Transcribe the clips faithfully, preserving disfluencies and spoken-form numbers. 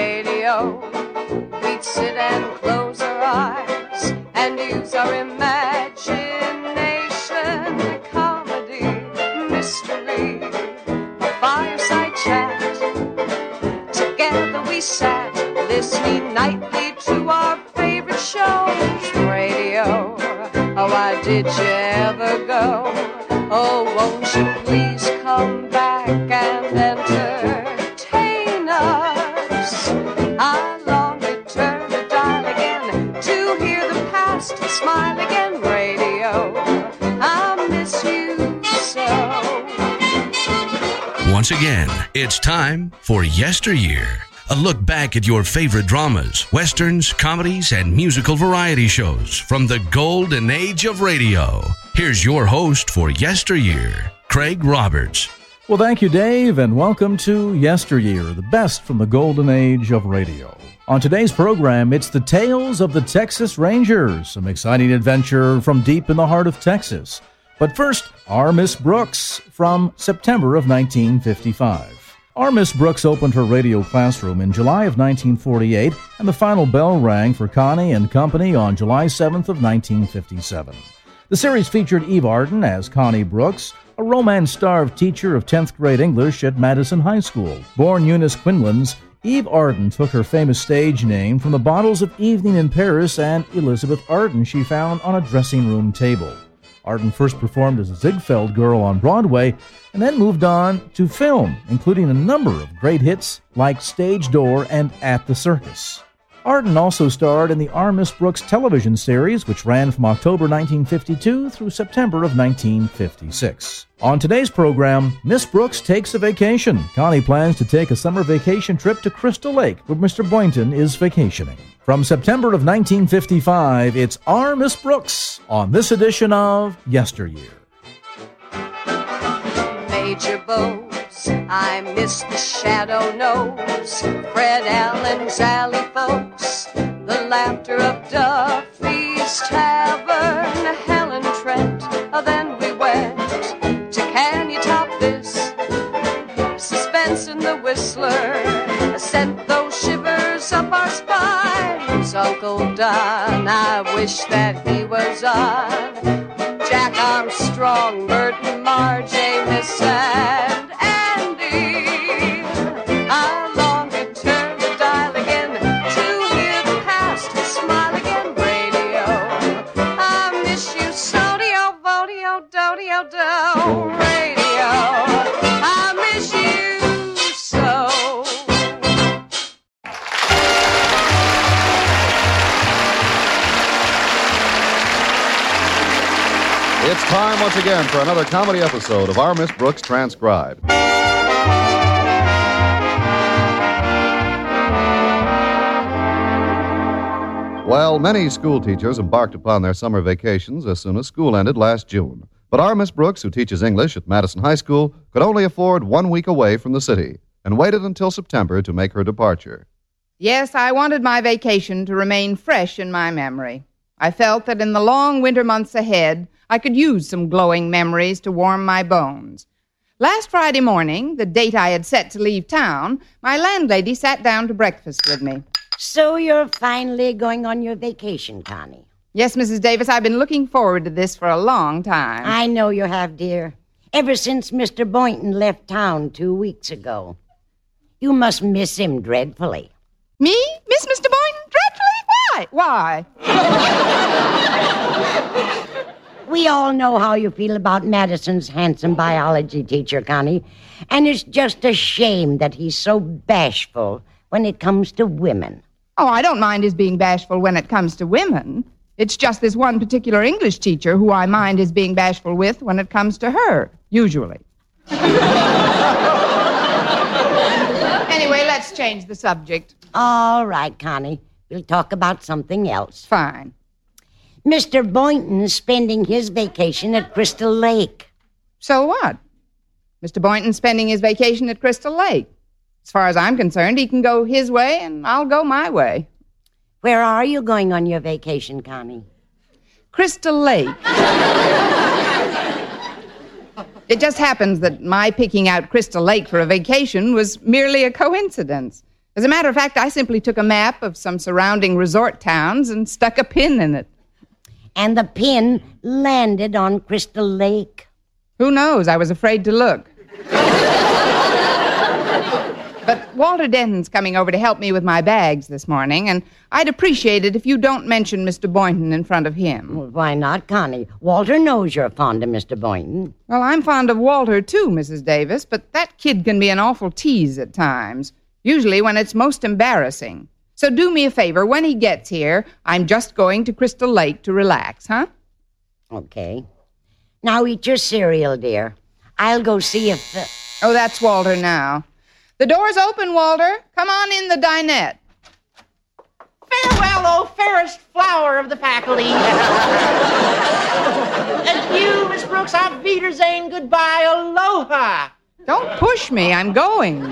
radio. We'd sit and close our eyes and use our imagination. Comedy, mystery, a fireside chat. Together we sat, listening nightly to our favorite shows. Radio, oh, why did you ever go? Oh, won't you please come back and entertain us? I long to turn the dial again to hear the past smile again. Radio, I miss you so. Once again, it's time for Yesteryear. A look back at your favorite dramas, westerns, comedies, and musical variety shows from the golden age of radio. Here's your host for Yesteryear, Craig Roberts. Well, thank you, Dave, and welcome to Yesteryear, the best from the golden age of radio. On today's program, it's the Tales of the Texas Rangers, some exciting adventure from deep in the heart of Texas. But first, our Miss Brooks from September of nineteen fifty-five. Our Miss Brooks opened her radio classroom in July of nineteen forty-eight, and the final bell rang for Connie and Company on July seventh of nineteen fifty-seven. The series featured Eve Arden as Connie Brooks, a romance-starved teacher of tenth grade English at Madison High School. Born Eunice Quinlan's, Eve Arden took her famous stage name from the bottles of Evening in Paris and Elizabeth Arden she found on a dressing room table. Arden first performed as a Ziegfeld girl on Broadway and then moved on to film, including a number of great hits like Stage Door and At the Circus. Arden also starred in the Our Miss Brooks television series, which ran from October nineteen fifty-two through September of nineteen fifty-six. On today's program, Miss Brooks takes a vacation. Connie plans to take a summer vacation trip to Crystal Lake, where Mister Boynton is vacationing. From September of nineteen fifty-five, it's Our Miss Brooks on this edition of Yesteryear. Major Bose, I miss the Shadow Nose, Fred Allen's Alley folks, the laughter of Duffy's Tavern, Helen Trent, then we went to Can You Top This? Suspense in the Whistler sent those shivers up our spines. Uncle Don, I wish that he was on. Jack Armstrong, Burton, Marge, Amos, and Andy. I long to turn the dial again to hear the past smile again. Radio, I miss you so. Dio, vodio, dodio, do. Radio, I miss you so. It's time once again for another comedy episode of Our Miss Brooks Transcribed. Well, many school teachers embarked upon their summer vacations as soon as school ended last June. But our Miss Brooks, who teaches English at Madison High School, could only afford one week away from the city and waited until September to make her departure. Yes, I wanted my vacation to remain fresh in my memory. I felt that in the long winter months ahead, I could use some glowing memories to warm my bones. Last Friday morning, the date I had set to leave town, my landlady sat down to breakfast with me. So you're finally going on your vacation, Connie? Yes, Missus Davis, I've been looking forward to this for a long time. I know you have, dear. Ever since Mister Boynton left town two weeks ago. You must miss him dreadfully. Me? Miss Mister Boynton dreadfully? Why? Why? We all know how you feel about Madison's handsome biology teacher, Connie. And it's just a shame that he's so bashful when it comes to women. Oh, I don't mind his being bashful when it comes to women. It's just this one particular English teacher who I mind his being bashful with when it comes to her, usually. Anyway, let's change the subject. All right, Connie. We'll talk about something else. Fine. Mister Boynton's spending his vacation at Crystal Lake. So what? Mister Boynton's spending his vacation at Crystal Lake. As far as I'm concerned, he can go his way and I'll go my way. Where are you going on your vacation, Connie? Crystal Lake. It just happens that my picking out Crystal Lake for a vacation was merely a coincidence. As a matter of fact, I simply took a map of some surrounding resort towns and stuck a pin in it. And the pin landed on Crystal Lake. Who knows? I was afraid to look. But Walter Denton's coming over to help me with my bags this morning, and I'd appreciate it if you don't mention Mister Boynton in front of him. Well, why not, Connie? Walter knows you're fond of Mister Boynton. Well, I'm fond of Walter, too, Missus Davis, but that kid can be an awful tease at times, usually when it's most embarrassing. So do me a favor. When he gets here, I'm just going to Crystal Lake to relax, huh? Okay. Now eat your cereal, dear. I'll go see if... Uh... Oh, that's Walter now. The door's open, Walter. Come on in the dinette. Farewell, oh fairest flower of the faculty. Adieu, Miss Brooks. Auf Wiedersehen. Goodbye. Aloha. Don't push me. I'm going.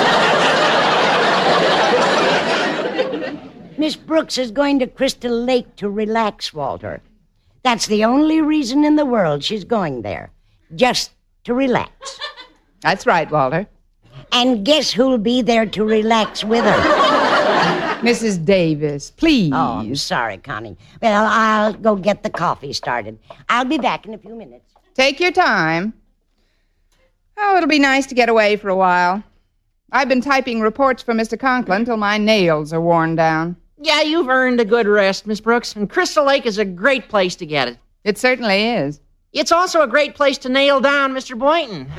Miss Brooks is going to Crystal Lake to relax, Walter. That's the only reason in the world she's going there. Just to relax. That's right, Walter. And guess who'll be there to relax with her? Missus Davis, please. Oh, I'm sorry, Connie. Well, I'll go get the coffee started. I'll be back in a few minutes. Take your time. Oh, it'll be nice to get away for a while. I've been typing reports for Mister Conklin till my nails are worn down. Yeah, you've earned a good rest, Miss Brooks, and Crystal Lake is a great place to get it. It certainly is. It's also a great place to nail down Mister Boynton.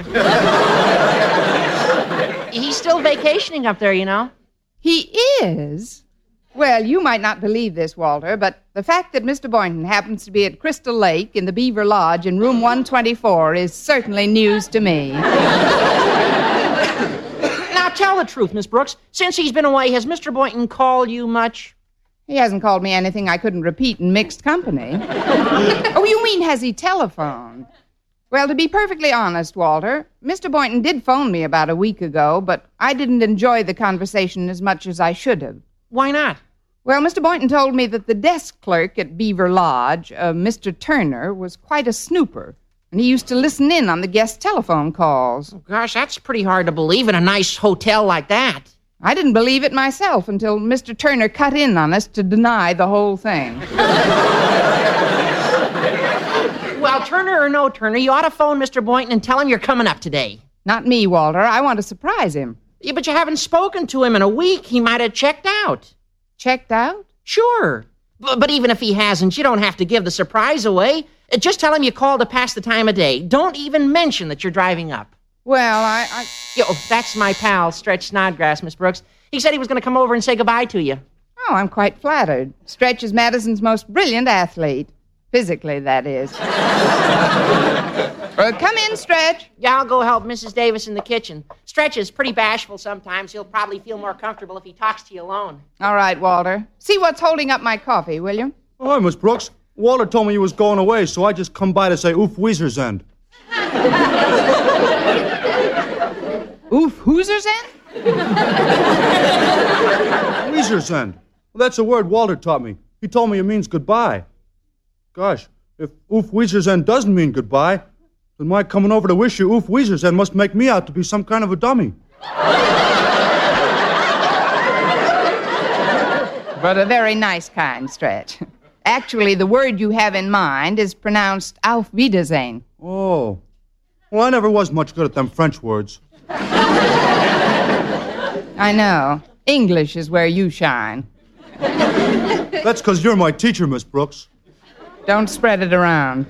He's still vacationing up there, you know. He is? Well, you might not believe this, Walter, but the fact that Mister Boynton happens to be at Crystal Lake in the Beaver Lodge in room one twenty-four is certainly news to me. Now, tell the truth, Miss Brooks. Since he's been away, has Mister Boynton called you much? He hasn't called me anything I couldn't repeat in mixed company. Oh, you mean has he telephoned? Well, to be perfectly honest, Walter, Mister Boynton did phone me about a week ago, but I didn't enjoy the conversation as much as I should have. Why not? Well, Mister Boynton told me that the desk clerk at Beaver Lodge, uh, Mister Turner, was quite a snooper, and he used to listen in on the guest telephone calls. Oh, gosh, that's pretty hard to believe in a nice hotel like that. I didn't believe it myself until Mister Turner cut in on us to deny the whole thing. Well, Turner or no Turner, you ought to phone Mister Boynton and tell him you're coming up today. Not me, Walter. I want to surprise him. Yeah, but you haven't spoken to him in a week. He might have checked out. Checked out? Sure. B- but even if he hasn't, you don't have to give the surprise away. Uh, just tell him you called to pass the time of day. Don't even mention that you're driving up. Well, I... I... Yo, that's my pal, Stretch Snodgrass, Miss Brooks. He said he was going to come over and say goodbye to you. Oh, I'm quite flattered. Stretch is Madison's most brilliant athlete. Physically, that is. uh, come in, Stretch. Yeah, I'll go help Missus Davis in the kitchen. Stretch is pretty bashful sometimes. He'll probably feel more comfortable if he talks to you alone. All right, Walter. See what's holding up my coffee, will you? Oh, hi, Miss Brooks. Walter told me you was going away, so I just come by to say oof Weezer's end. Oof Hoozer's end? Weezer's end. Well, that's a word Walter taught me. He told me it means goodbye. Gosh, if oof Weezer's end doesn't mean goodbye, then my coming over to wish you oof Weezer's end must make me out to be some kind of a dummy. But a very nice kind, Stretch. Actually, the word you have in mind is pronounced Auf Wiedersehen. Oh. Well, I never was much good at them French words. I know. English is where you shine. That's because you're my teacher, Miss Brooks. Don't spread it around.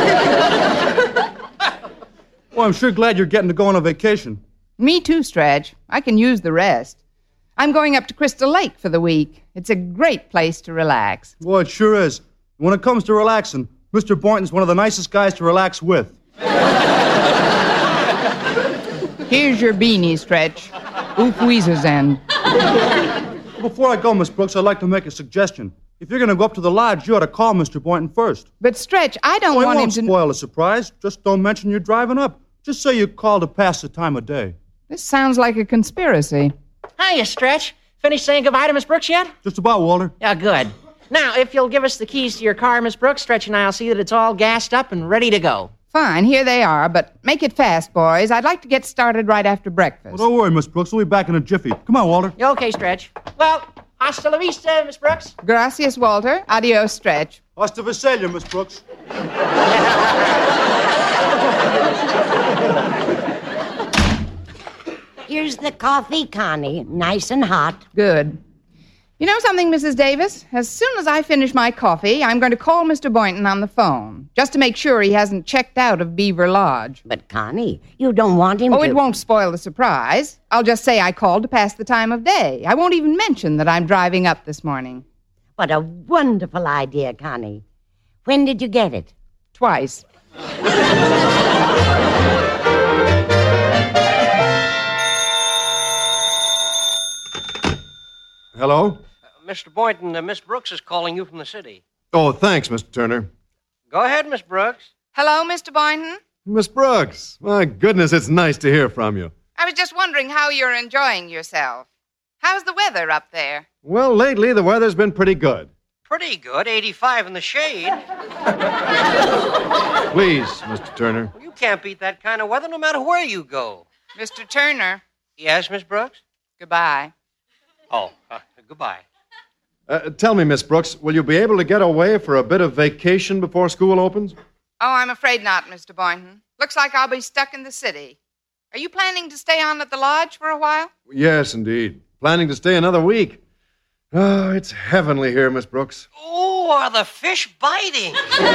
Well, I'm sure glad you're getting to go on a vacation. Me too, Stretch. I can use the rest. I'm going up to Crystal Lake for the week. It's a great place to relax. Well, it sure is. When it comes to relaxing, Mister Boynton's one of the nicest guys to relax with. Here's your beanie, Stretch. Oof Weezer's end. Before I go, Miss Brooks, I'd like to make a suggestion. If you're going to go up to the lodge, you ought to call Mister Boynton first. But, Stretch, I don't well, want it him won't to... spoil the surprise. Just don't mention you're driving up. Just say you called to pass the time of day. This sounds like a conspiracy. Hiya, Stretch. Finished saying goodbye to Miss Brooks yet? Just about, Walter. Yeah, good. Now, if you'll give us the keys to your car, Miss Brooks, Stretch and I'll see that it's all gassed up and ready to go. Fine, here they are, but make it fast, boys. I'd like to get started right after breakfast. Well, don't worry, Miss Brooks. We'll be back in a jiffy. Come on, Walter. You okay, Stretch? Well, hasta la vista, Miss Brooks. Gracias, Walter. Adios, Stretch. Hasta Visalia, Miss Brooks. Here's the coffee, Connie. Nice and hot. Good. You know something, Missus Davis? As soon as I finish my coffee, I'm going to call Mister Boynton on the phone, just to make sure he hasn't checked out of Beaver Lodge. But, Connie, you don't want him oh, to... Oh, it won't spoil the surprise. I'll just say I called to pass the time of day. I won't even mention that I'm driving up this morning. What a wonderful idea, Connie. When did you get it? Twice. Hello? Mister Boynton, uh, Miss Brooks is calling you from the city. Oh, thanks, Mister Turner. Go ahead, Miss Brooks. Hello, Mister Boynton. Miss Brooks, my goodness, it's nice to hear from you. I was just wondering how you're enjoying yourself. How's the weather up there? Well, lately the weather's been pretty good. Pretty good, eighty-five in the shade. Please, Mister Turner. Well, you can't beat that kind of weather no matter where you go. Mister Turner. Yes, Miss Brooks? Goodbye. Oh, uh, goodbye. Uh, tell me, Miss Brooks, will you be able to get away for a bit of vacation before school opens? Oh, I'm afraid not, Mister Boynton. Looks like I'll be stuck in the city. Are you planning to stay on at the lodge for a while? Yes, indeed. Planning to stay another week. Oh, it's heavenly here, Miss Brooks. Oh, are the fish biting?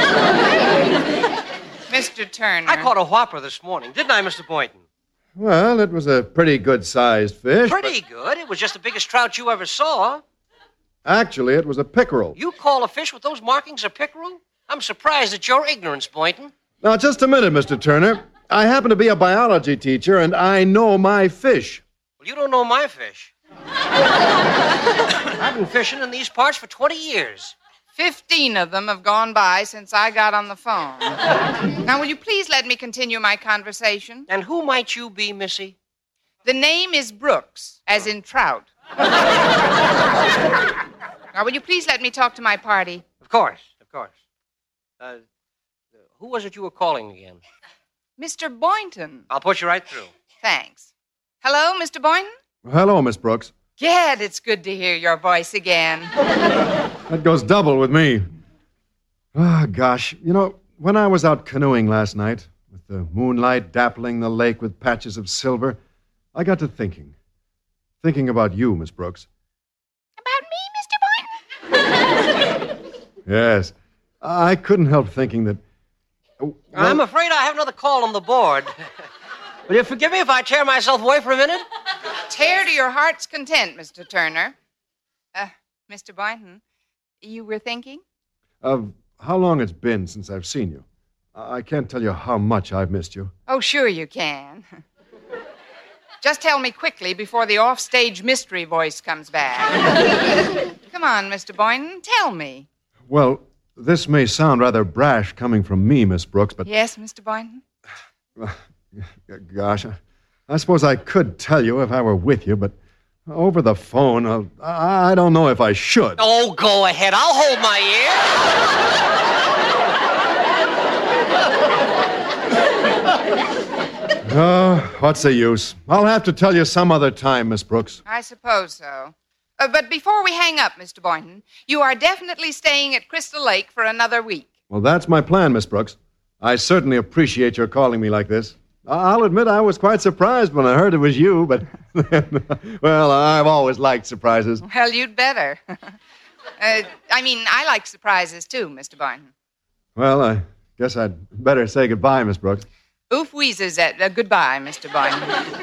Mister Turner. I caught a whopper this morning, didn't I, Mister Boynton? Well, it was a pretty good-sized fish. Pretty but... good. It was just the biggest trout you ever saw. Actually, it was a pickerel. You call a fish with those markings a pickerel? I'm surprised at your ignorance, Boynton. Now, just a minute, Mister Turner. I happen to be a biology teacher, and I know my fish. Well, you don't know my fish. I've been fishing in these parts for twenty years. Fifteen of them have gone by since I got on the phone. Now, will you please let me continue my conversation? And who might you be, Missy? The name is Brooks, as in trout. Now, will you please let me talk to my party? Of course, of course. Uh, who was it you were calling again? Mister Boynton. I'll put you right through. Thanks. Hello, Mister Boynton? Hello, Miss Brooks. Gad, it's good to hear your voice again. That goes double with me. Ah, oh, gosh. You know, when I was out canoeing last night, with the moonlight dappling the lake with patches of silver, I got to thinking. Thinking about you, Miss Brooks. About me, Mister Boynton? Yes. I couldn't help thinking that... Well, I'm afraid I have another call on the board. Will you forgive me if I tear myself away for a minute? Tear to your heart's content, Mister Turner. Uh, Mister Boynton, you were thinking? Of how long it's been since I've seen you. I can't tell you how much I've missed you. Oh, sure you can. Just tell me quickly before the off-stage mystery voice comes back. Come on, Mister Boynton, tell me. Well, this may sound rather brash coming from me, Miss Brooks, but... Yes, Mister Boynton? Gosh, I, I suppose I could tell you if I were with you, but over the phone, I'll, I don't know if I should. Oh, go ahead. I'll hold my ear. Oh, what's the use? I'll have to tell you some other time, Miss Brooks. I suppose so. Uh, but before we hang up, Mister Boynton, you are definitely staying at Crystal Lake for another week. Well, that's my plan, Miss Brooks. I certainly appreciate your calling me like this. I'll admit I was quite surprised when I heard it was you, but, well, I've always liked surprises. Well, you'd better. uh, I mean, I like surprises, too, Mister Boynton. Well, I guess I'd better say goodbye, Miss Brooks. Oof wheezes at uh, goodbye, Mister Boynton.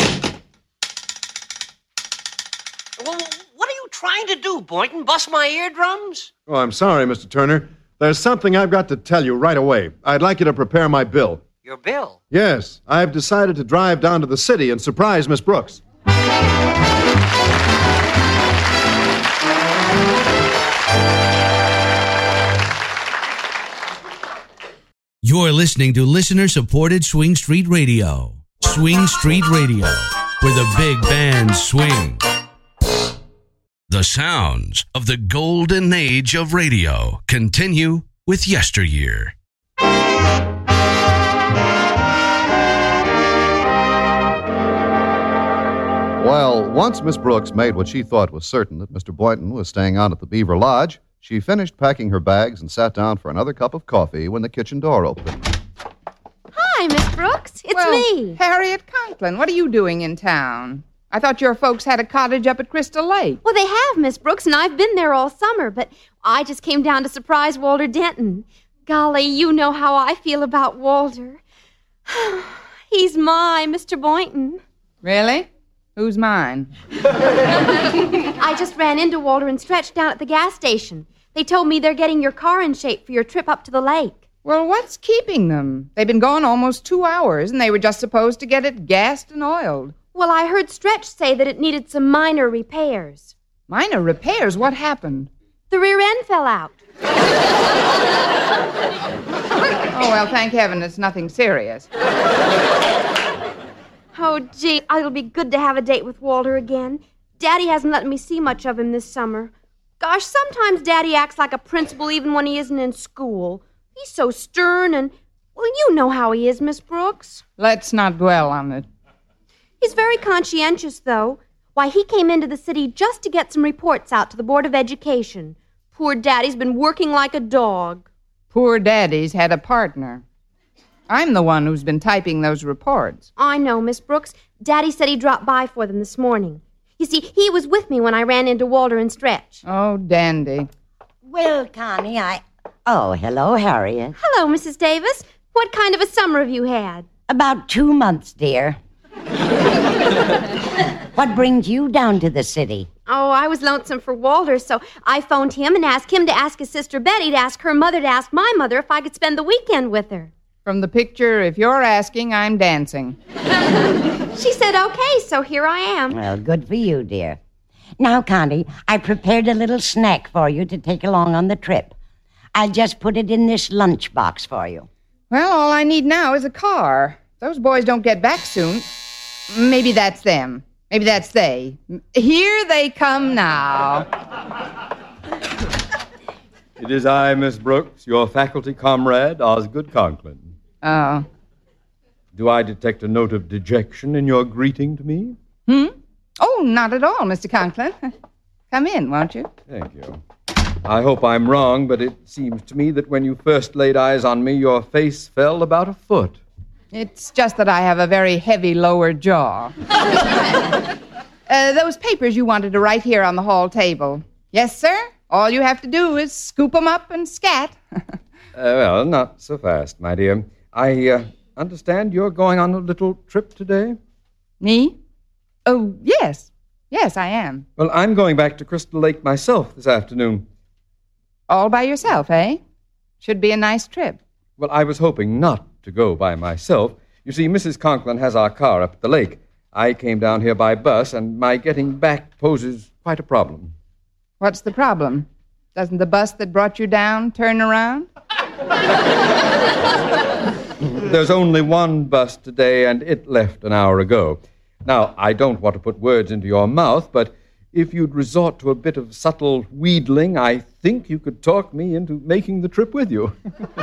Well, what are you trying to do, Boynton? Bust my eardrums? Oh, I'm sorry, Mister Turner. There's something I've got to tell you right away. I'd like you to prepare my bill. Your bill? Yes. I've decided to drive down to the city and surprise Miss Brooks. You're listening to listener-supported Swing Street Radio. Swing Street Radio, where the big bands swing. The sounds of the golden age of radio continue with Yesteryear. Well, once Miss Brooks made what she thought was certain that Mister Boynton was staying on at the Beaver Lodge, she finished packing her bags and sat down for another cup of coffee when the kitchen door opened. Hi, Miss Brooks. It's well, me. Harriet Conklin, what are you doing in town? I thought your folks had a cottage up at Crystal Lake. Well, they have, Miss Brooks, and I've been there all summer, but I just came down to surprise Walter Denton. Golly, you know how I feel about Walter. He's my Mister Boynton. Really? Who's mine? I just ran into Walter and Stretch down at the gas station. They told me they're getting your car in shape for your trip up to the lake. Well, what's keeping them? They've been gone almost two hours, and they were just supposed to get it gassed and oiled. Well, I heard Stretch say that it needed some minor repairs. Minor repairs? What happened? The rear end fell out. Oh, well, thank heaven it's nothing serious. Oh, gee, it'll be good to have a date with Walter again. Daddy hasn't let me see much of him this summer. Gosh, sometimes Daddy acts like a principal even when he isn't in school. He's so stern and, well, you know how he is, Miss Brooks. Let's not dwell on it. He's very conscientious, though. Why, he came into the city just to get some reports out to the Board of Education. Poor Daddy's been working like a dog. Poor Daddy's had a partner. I'm the one who's been typing those reports. I know, Miss Brooks. Daddy said he dropped by for them this morning. You see, he was with me when I ran into Walter and Stretch. Oh, dandy. Well, Connie, I... Oh, hello, Harriet. Hello, Missus Davis. What kind of a summer have you had? About two months, dear. What brings you down to the city? Oh, I was lonesome for Walter, so I phoned him and asked him to ask his sister Betty to ask her mother to ask my mother if I could spend the weekend with her. From the picture, if you're asking, I'm dancing. She said okay, so here I am. Well, good for you, dear. Now, Connie, I prepared a little snack for you to take along on the trip. I'll just put it in this lunchbox for you. Well, all I need now is a car. Those boys don't get back soon. Maybe that's them. Maybe that's they. Here they come now. It is I, Miss Brooks, your faculty comrade, Osgood Conklin. Oh. Do I detect a note of dejection in your greeting to me? Hmm? Oh, not at all, Mister Conklin. Come in, won't you? Thank you. I hope I'm wrong, but it seems to me that when you first laid eyes on me, your face fell about a foot. It's just that I have a very heavy lower jaw. uh, those papers you wanted to write here on the hall table. Yes, sir? All you have to do is scoop 'em up and scat. uh, well, not so fast, my dear. I uh, understand you're going on a little trip today? Me? Oh, yes. Yes, I am. Well, I'm going back to Crystal Lake myself this afternoon. All by yourself, eh? Should be a nice trip. Well, I was hoping not to go by myself. You see, Missus Conklin has our car up at the lake. I came down here by bus, and my getting back poses quite a problem. What's the problem? Doesn't the bus that brought you down turn around? There's only one bus today, and it left an hour ago. Now, I don't want to put words into your mouth, but if you'd resort to a bit of subtle wheedling, I think you could talk me into making the trip with you.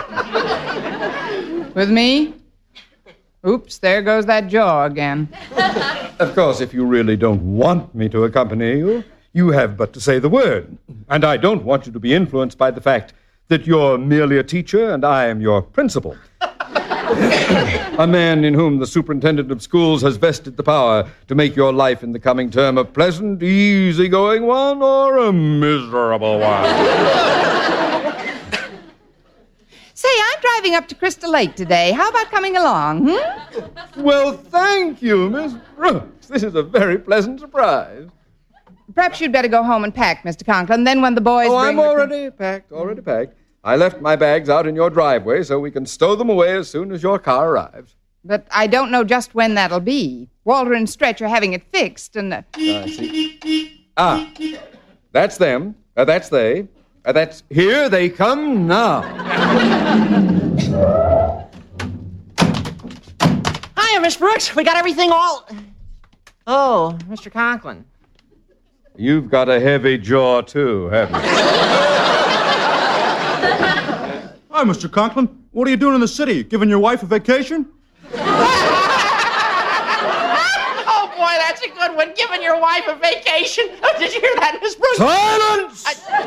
With me? Oops, there goes that jaw again. Of course, if you really don't want me to accompany you, you have but to say the word. And I don't want you to be influenced by the fact that you're merely a teacher and I am your principal. A man in whom the superintendent of schools has vested the power to make your life in the coming term a pleasant, easygoing one or a miserable one. Say, I'm driving up to Crystal Lake today. How about coming along, hmm? Well, thank you, Miss Brooks. This is a very pleasant surprise. Perhaps you'd better go home and pack, Mister Conklin. Then when the boys Oh, bring I'm already the... packed, already packed. I left my bags out in your driveway so we can stow them away as soon as your car arrives. But I don't know just when that'll be. Walter and Stretch are having it fixed, and... Uh... I see. Ah, that's them. Uh, that's they. Uh, that's... Here they come now. Hiya, Miss Brooks. We got everything all... Oh, Mister Conklin. You've got a heavy jaw, too, haven't you? Hi, Mister Conklin. What are you doing in the city? Giving your wife a vacation? Oh, boy, that's a good good one, giving your wife a vacation. Oh, did you hear that, Miss Brooks? Silence!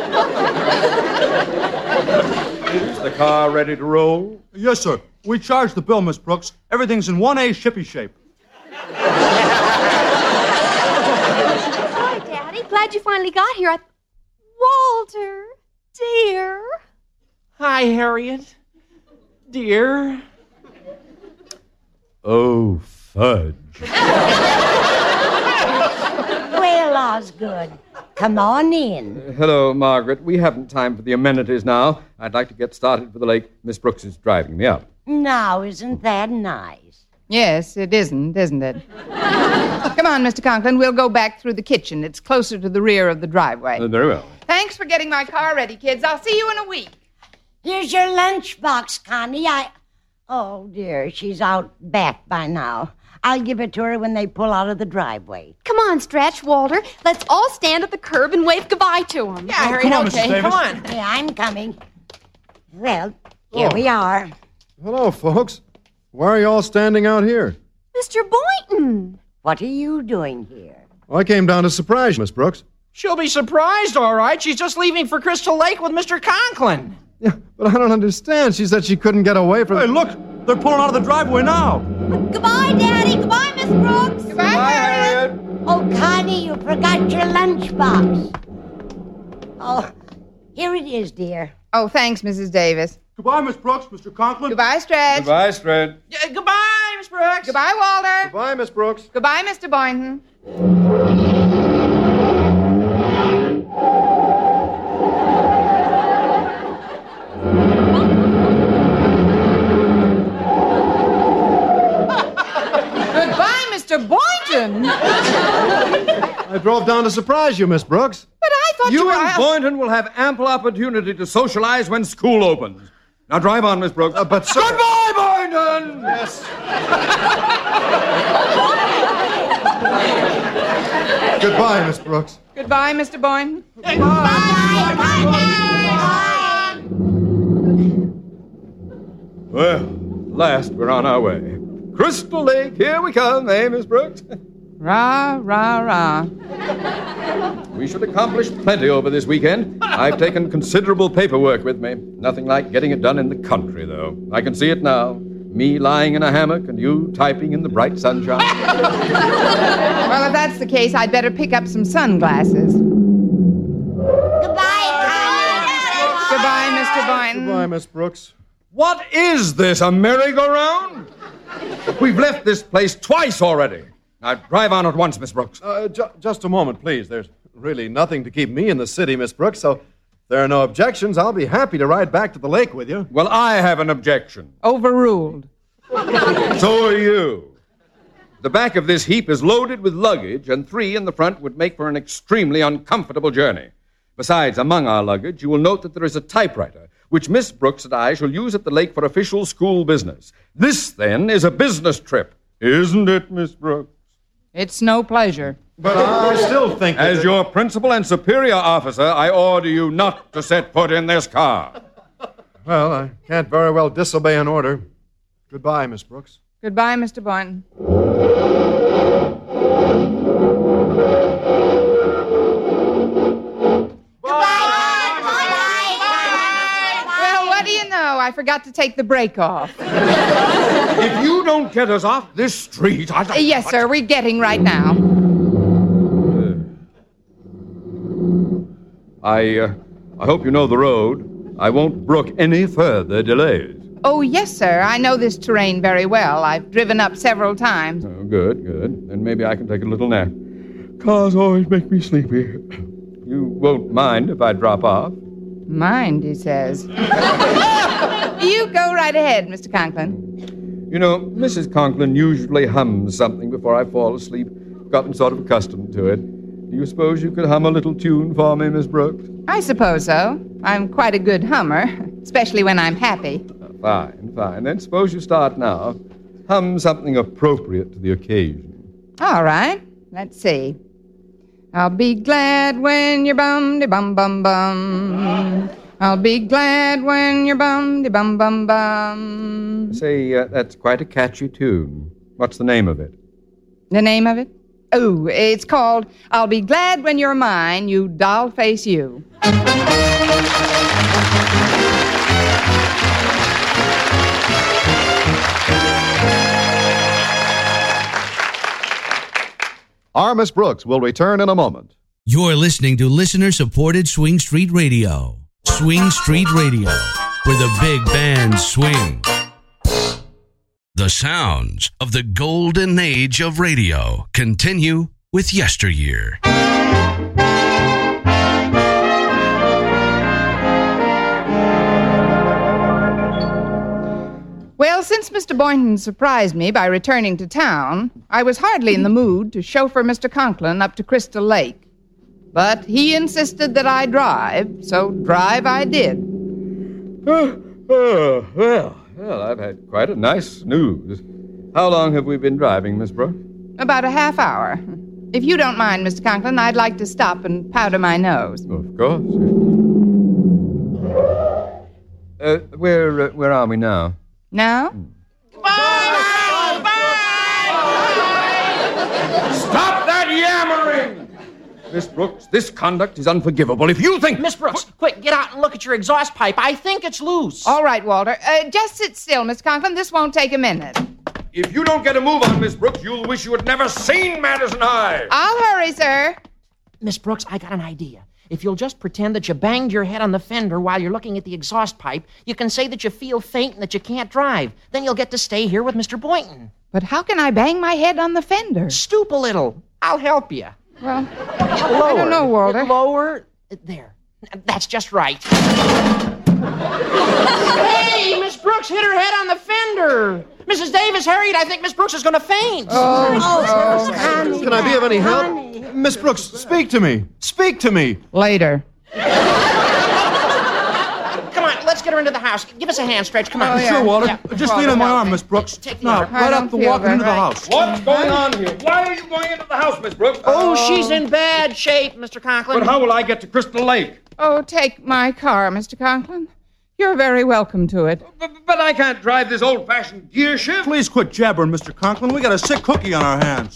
I... Is the car ready to roll? Yes, sir. We charged the bill, Miss Brooks. Everything's in one A shippy shape. Hi, Daddy. Glad you finally got here. I... Walter, dear. Hi, Harriet. Dear. Oh, fudge. Well, Osgood, come on in. Uh, hello, Margaret. We haven't time for the amenities now. I'd like to get started for the lake. Miss Brooks is driving me up. Now, isn't that nice? Yes, it isn't, isn't it? Come on, Mister Conklin. We'll go back through the kitchen. It's closer to the rear of the driveway. Uh, very well. Thanks for getting my car ready, kids. I'll see you in a week. Here's your lunchbox, Connie. I... Oh, dear, she's out back by now. I'll give it to her when they pull out of the driveway. Come on, Stretch, Walter. Let's all stand at the curb and wave goodbye to him. Yeah, Harriet, come on, okay, Missus Davis. come on. Yeah, I'm coming. Well, here we are. Hello, folks. Why are you all standing out here? Mister Boynton. What are you doing here? Well, I came down to surprise you, Miss Brooks. She'll be surprised, all right. She's just leaving for Crystal Lake with Mister Conklin. Yeah, but I don't understand. She said she couldn't get away from... Hey, look! They're pulling out of the driveway now. Goodbye, Daddy. Goodbye, Miss Brooks. Goodbye, Harriet. Oh, Connie, you forgot your lunchbox. Oh, here it is, dear. Oh, thanks, Missus Davis. Goodbye, Miss Brooks, Mister Conklin. Goodbye, Stretch. Goodbye, Stred. Yeah, goodbye, Miss Brooks. Goodbye, Walter. Goodbye, Miss Brooks. Goodbye, Mister Boynton. Goodbye, Mister Boynton. I drove down to surprise you, Miss Brooks. But I thought you, You were... and Boynton will have ample opportunity to socialize when school opens. Now drive on, Miss Brooks. Uh, but, sir... Goodbye, Boynton! Yes. Goodbye, Miss Brooks. Goodbye, Mister Boynton. Well, at last we're on our way. Crystal Lake, here we come, eh, Miss Brooks? Rah, rah, rah. We should accomplish plenty over this weekend. I've taken considerable paperwork with me. Nothing like getting it done in the country, though. I can see it now. Me lying in a hammock and you typing in the bright sunshine. Well, if that's the case, I'd better pick up some sunglasses. Goodbye, Connie. Goodbye, Mister Boynton. Goodbye, Miss Brooks. What is this, a merry-go-round? We've left this place twice already. Now, drive on at once, Miss Brooks. Uh, ju- just a moment, please. There's really nothing to keep me in the city, Miss Brooks, so if there are no objections, I'll be happy to ride back to the lake with you. Well, I have an objection. Overruled. So are you. The back of this heap is loaded with luggage, and three in the front would make for an extremely uncomfortable journey. Besides, among our luggage, you will note that there is a typewriter, which Miss Brooks and I shall use at the lake for official school business. This, then, is a business trip. Isn't it, Miss Brooks? It's no pleasure. But I still think that... As your principal and superior officer, I order you not to set foot in this car. Well, I can't very well disobey an order. Goodbye, Miss Brooks. Goodbye, Mister Boynton. Well, what do you know? I forgot to take the brake off. If you don't get us off this street, I... Uh, yes, sir. We're getting right now. I, uh, I hope you know the road. I won't brook any further delays. Oh, yes, sir. I know this terrain very well. I've driven up several times. Oh, good, good. Then maybe I can take a little nap. Cars always make me sleepy. You won't mind if I drop off? Mind, he says. You go right ahead, Mister Conklin. You know, Missus Conklin usually hums something before I fall asleep. Gotten sort of accustomed to it. Do you suppose you could hum a little tune for me, Miss Brooks? I suppose so. I'm quite a good hummer, especially when I'm happy. Fine, fine. Then suppose you start now. Hum something appropriate to the occasion. All right. Let's see. I'll be glad when you're bum-de-bum-bum-bum. I'll be glad when you're bum-de-bum-bum-bum. Say, uh, that's quite a catchy tune. What's the name of it? The name of it? Oh, it's called I'll Be Glad When You're Mine, You Doll Face You. Our Miss Brooks will return in a moment. You're listening to listener-supported Swing Street Radio. Swing Street Radio, where the big bands swing. The sounds of the golden age of radio continue with Yesteryear. Well, since Mister Boynton surprised me by returning to town, I was hardly in the mood to chauffeur Mister Conklin up to Crystal Lake. But he insisted that I drive, so drive I did. Oh, oh, well, well, I've had quite a nice snooze. How long have we been driving, Miss Brooks? About a half hour. If you don't mind, Mister Conklin, I'd like to stop and powder my nose. Of course. Uh, where, uh, where are we now? Now? Stop that yammering! Miss Brooks, this conduct is unforgivable. If you think... Miss Brooks, quick, get out and look at your exhaust pipe. I think it's loose. All right, Walter. Uh, just sit still, Miss Conklin. This won't take a minute. If you don't get a move on, Miss Brooks, you'll wish you had never seen Madison High. I'll hurry, sir. Miss Brooks, I got an idea. If you'll just pretend that you banged your head on the fender while you're looking at the exhaust pipe, you can say that you feel faint and that you can't drive. Then you'll get to stay here with Mister Boynton. But how can I bang my head on the fender? Stoop a little. I'll help you. Well, lower. I don't know, Walter. Lower. There. That's just right. Hey, Miss Brooks hit her head on the fender. Missus Davis, hurry. I think Miss Brooks is going to faint. Oh, oh, oh honey, Can I be of any help? honey. Miss Brooks, speak to me. Speak to me. Later. Come on, let's get her into the house. Give us a hand stretch. Come on. Oh, yeah. Sure, Walter. Yeah. Just Walter, lean on my help arm, me. Miss Brooks. Take the Now, arm. I right don't up the feel walk and into the very right. house. What's going on here? Why are you going into the house, Miss Brooks? Oh, she's in bad shape, Mister Conklin. But how will I get to Crystal Lake? Oh, take my car, Mister Conklin. You're very welcome to it. But, but I can't drive this old-fashioned gear shift. Please quit jabbering, Mister Conklin. We got a sick cookie on our hands.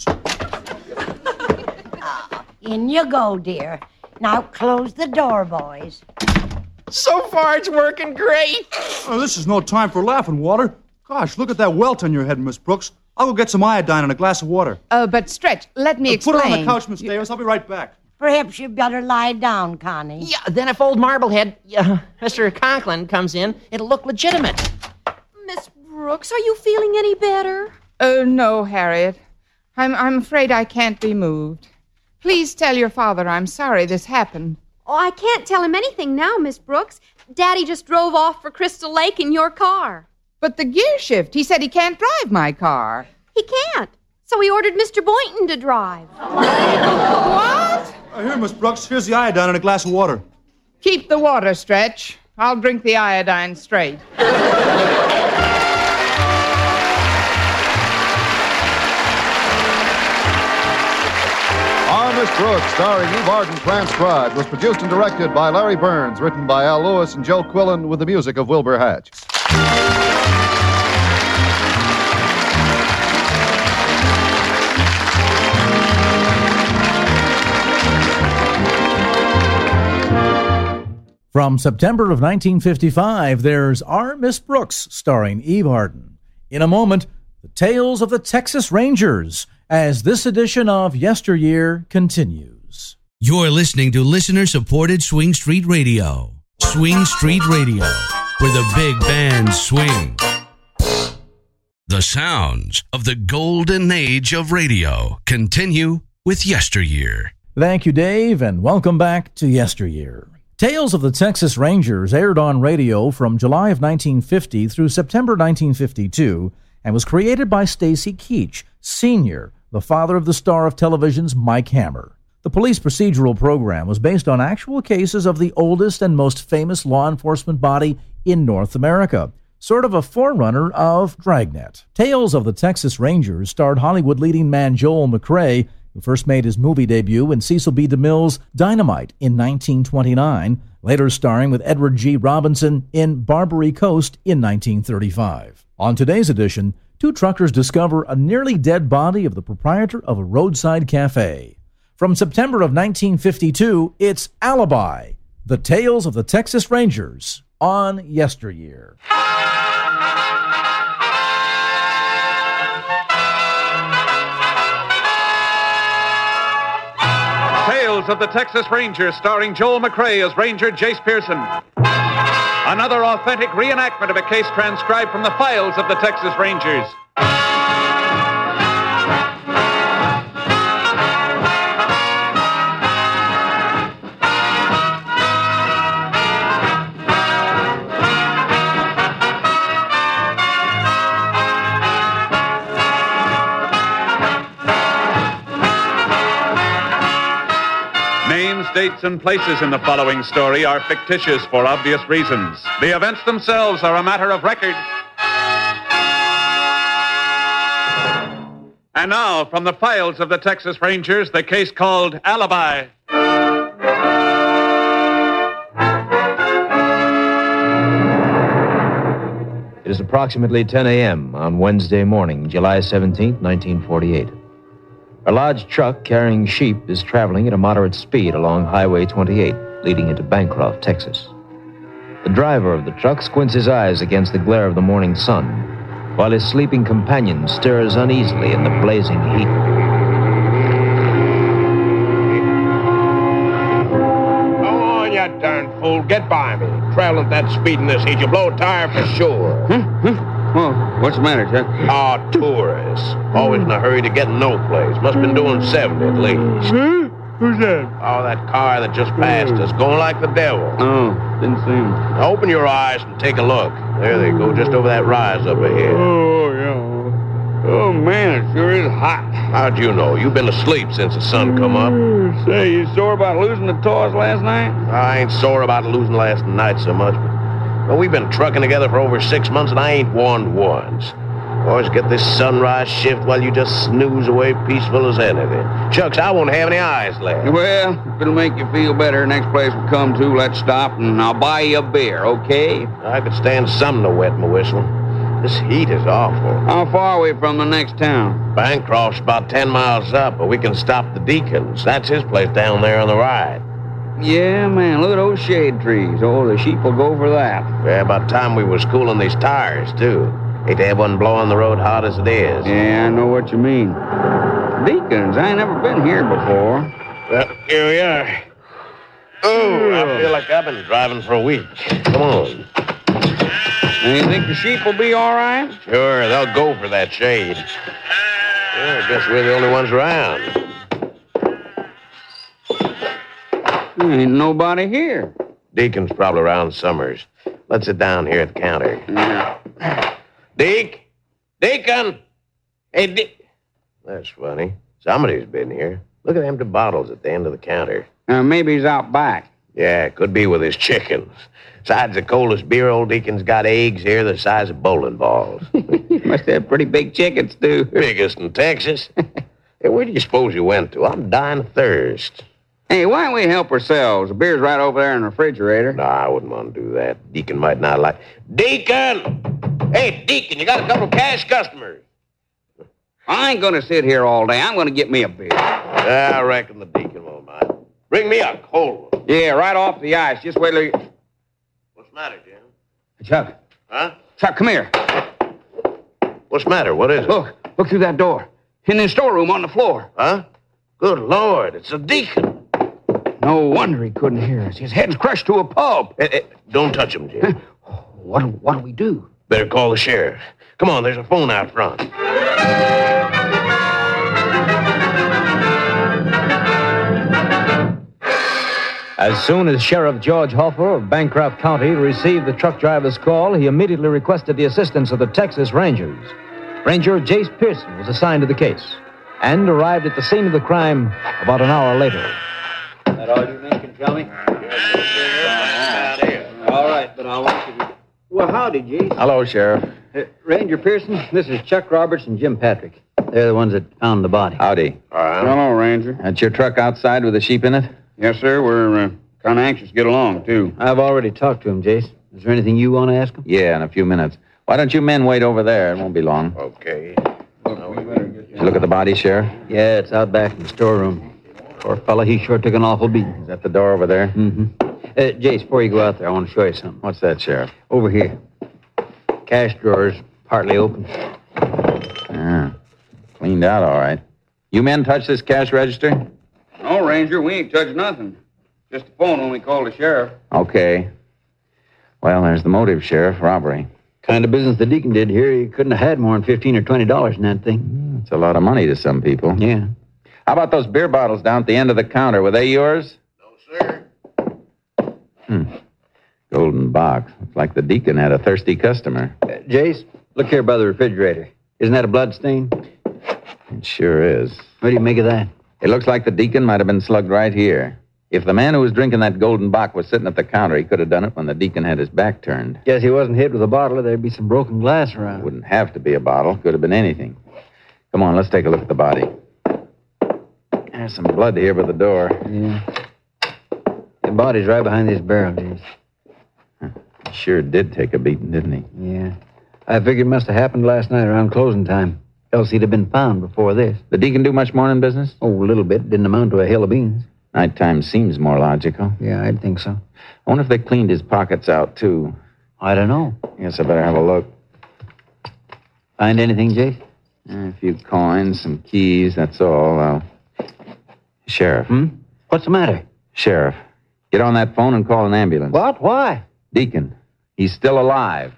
In you go, dear. Now close the door, boys. So far, it's working great. Oh, this is no time for laughing, Walter. Gosh, look at that welt on your head, Miss Brooks. I'll go get some iodine and a glass of water. Uh, but Stretch, let me Uh, explain. Put her on the couch, Miss Davis. I'll be right back. Perhaps you'd better lie down, Connie. Yeah, then if old Marblehead, uh, Mister Conklin, comes in, it'll look legitimate. Miss Brooks, are you feeling any better? Oh, no, Harriet. I'm, I'm afraid I can't be moved. Please tell your father I'm sorry this happened. Oh, I can't tell him anything now, Miss Brooks. Daddy just drove off for Crystal Lake in your car. But the gear shift, he said he can't drive my car. He can't. So he ordered Mister Boynton to drive. What? Uh, here, Miss Brooks. Here's the iodine and a glass of water. Keep the water, Stretch. I'll drink the iodine straight. Our Miss Brooks, starring Eve Arden, transcribed, was produced and directed by Larry Burns, written by Al Lewis and Joe Quillen, with the music of Wilbur Hatch. From September of nineteen fifty-five, there's Our Miss Brooks, starring Eve Arden. In a moment, the Tales of the Texas Rangers, as this edition of Yesteryear continues. You're listening to listener-supported Swing Street Radio. Swing Street Radio, where the big bands swing. The sounds of the golden age of radio continue with Yesteryear. Thank you, Dave, and welcome back to Yesteryear. Tales of the Texas Rangers aired on radio from July of nineteen fifty through September nineteen fifty-two and was created by Stacy Keach, Senior, the father of the star of television's Mike Hammer. The police procedural program was based on actual cases of the oldest and most famous law enforcement body in North America, sort of a forerunner of Dragnet. Tales of the Texas Rangers starred Hollywood leading man Joel McCrea, who first made his movie debut in Cecil B. DeMille's Dynamite in nineteen twenty-nine, later starring with Edward G. Robinson in Barbary Coast in nineteen thirty-five. On today's edition, two truckers discover a nearly dead body of the proprietor of a roadside cafe. From September of nineteen fifty-two, it's Alibi, the Tales of the Texas Rangers on Yesteryear. Tales of the Texas Rangers, starring Joel McCrea as Ranger Jace Pearson. Another authentic reenactment of a case transcribed from the files of the Texas Rangers. Names, dates, and places in the following story are fictitious for obvious reasons. The events themselves are a matter of record. And now, from the files of the Texas Rangers, the case called Alibi. It is approximately ten a.m. on Wednesday morning, July seventeenth, nineteen forty-eight. A large truck carrying sheep is traveling at a moderate speed along Highway twenty-eight, leading into Bancroft, Texas. The driver of the truck squints his eyes against the glare of the morning sun, while his sleeping companion stirs uneasily in the blazing heat. Go on, you darn fool. Get by me. Traveling at that speed in this heat, you blow a tire for sure. Huh? Huh? Well, what's the matter, Chuck? Oh, tourists. Always in a hurry to get no place. Must have been doing seventy at least. Huh? Who's that? Oh, that car that just passed us, going like the devil. Oh, didn't see him. Now open your eyes and take a look. There they go, just over that rise up ahead. Oh, yeah. Oh, man, it sure is hot. How'd you know? You've been asleep since the sun come up. Say, you sore about losing the toys last night? I ain't sore about losing last night so much, but well, we've been trucking together for over six months, and I ain't warned once. Always get this sunrise shift while you just snooze away peaceful as anything. Shucks, I won't have any eyes left. Well, if it'll make you feel better, next place we come to, let's stop, and I'll buy you a beer, okay? I could stand something to wet my whistle. This heat is awful. How far are we from the next town? Bancroft's about ten miles up, but we can stop the Deacons. That's his place down there on the right. Yeah, man, look at those shade trees. Oh, the sheep will go for that. Yeah, about time we was cooling these tires, too. Hate to have one blowing the road hot as it is. Yeah, I know what you mean. Deacons, I ain't never been here before. Well, here we are. Oh, I feel like I've been driving for a week. Come on. And you think the sheep will be all right? Sure, they'll go for that shade. Yeah, I guess we're the only ones around. There ain't nobody here. Deacon's probably around Summers. Let's sit down here at the counter. Yeah. Deacon! Deacon! Hey, De- That's funny. Somebody's been here. Look at them empty bottles at the end of the counter. Uh, maybe he's out back. Yeah, could be with his chickens. Besides the coldest beer, old Deacon's got eggs here the size of bowling balls. Must have pretty big chickens, too. Biggest in Texas. Hey, where do you suppose you went to? I'm dying of thirst. Hey, why don't we help ourselves? The beer's right over there in the refrigerator. No, I wouldn't want to do that. Deacon might not like... Deacon! Hey, Deacon, you got a couple of cash customers. I ain't going to sit here all day. I'm going to get me a beer. Yeah, I reckon the Deacon won't mind. Bring me a cold one. Yeah, right off the ice. Just wait till you... What's the matter, Jim? Chuck. Huh? Chuck, come here. What's the matter? What is it? Look. Look through that door. In the storeroom on the floor. Huh? Good Lord, it's the Deacon. No wonder he couldn't hear us. His head's crushed to a pulp. Hey, hey, don't touch him, Jim. What, what do we do? Better call the sheriff. Come on, there's a phone out front. As soon as Sheriff George Hoffer of Bancroft County received the truck driver's call, he immediately requested the assistance of the Texas Rangers. Ranger Jace Pearson was assigned to the case and arrived at the scene of the crime about an hour later. That all you men can tell me? All right, but I want you to... Well, howdy, Jace. Hello, Sheriff. Uh, Ranger Pearson, this is Chuck Roberts and Jim Patrick. They're the ones that found the body. Howdy. Hello, Ranger. That's your truck outside with the sheep in it? Yes, sir. We're uh, kind of anxious to get along, too. I've already talked to him, Jace. Is there anything you want to ask him? Yeah, in a few minutes. Why don't you men wait over there? It won't be long. Okay. Did you look at the body, Sheriff? Yeah, it's out back in the storeroom. Poor fella, he sure took an awful beating. Is that the door over there? Mm-hmm. Uh, Jace, before you go out there, I want to show you something. What's that, Sheriff? Over here. Cash drawer's partly open. Yeah. Cleaned out all right. You men touch this cash register? No, Ranger, we ain't touched nothing. Just the phone when we called the sheriff. Okay. Well, there's the motive, Sheriff. Robbery. Kind of business the deacon did here, he couldn't have had more than fifteen or twenty dollars in that thing. It's a lot of money to some people. Yeah. How about those beer bottles down at the end of the counter? Were they yours? No, sir. Hmm. Golden box. Looks like the deacon had a thirsty customer. Uh, Jace, look here by the refrigerator. Isn't that a blood stain? It sure is. What do you make of that? It looks like the deacon might have been slugged right here. If the man who was drinking that golden bock was sitting at the counter, he could have done it when the deacon had his back turned. Guess he wasn't hit with a bottle, or there'd be some broken glass around. It wouldn't have to be a bottle. Could have been anything. Come on, let's take a look at the body. There's some blood here by the door. Yeah. The body's right behind this barrel, Jace. Huh. He sure did take a beating, didn't he? Yeah. I figured it must have happened last night around closing time. Else he'd have been found before this. The deacon do much morning business? Oh, a little bit. Didn't amount to a hill of beans. Nighttime seems more logical. Yeah, I'd think so. I wonder if they cleaned his pockets out, too. I don't know. Guess I better have a look. Find anything, Jace? A few coins, some keys, that's all. Uh, Sheriff. Hmm? What's the matter? Sheriff. Get on that phone and call an ambulance. What? Why? Deacon. He's still alive.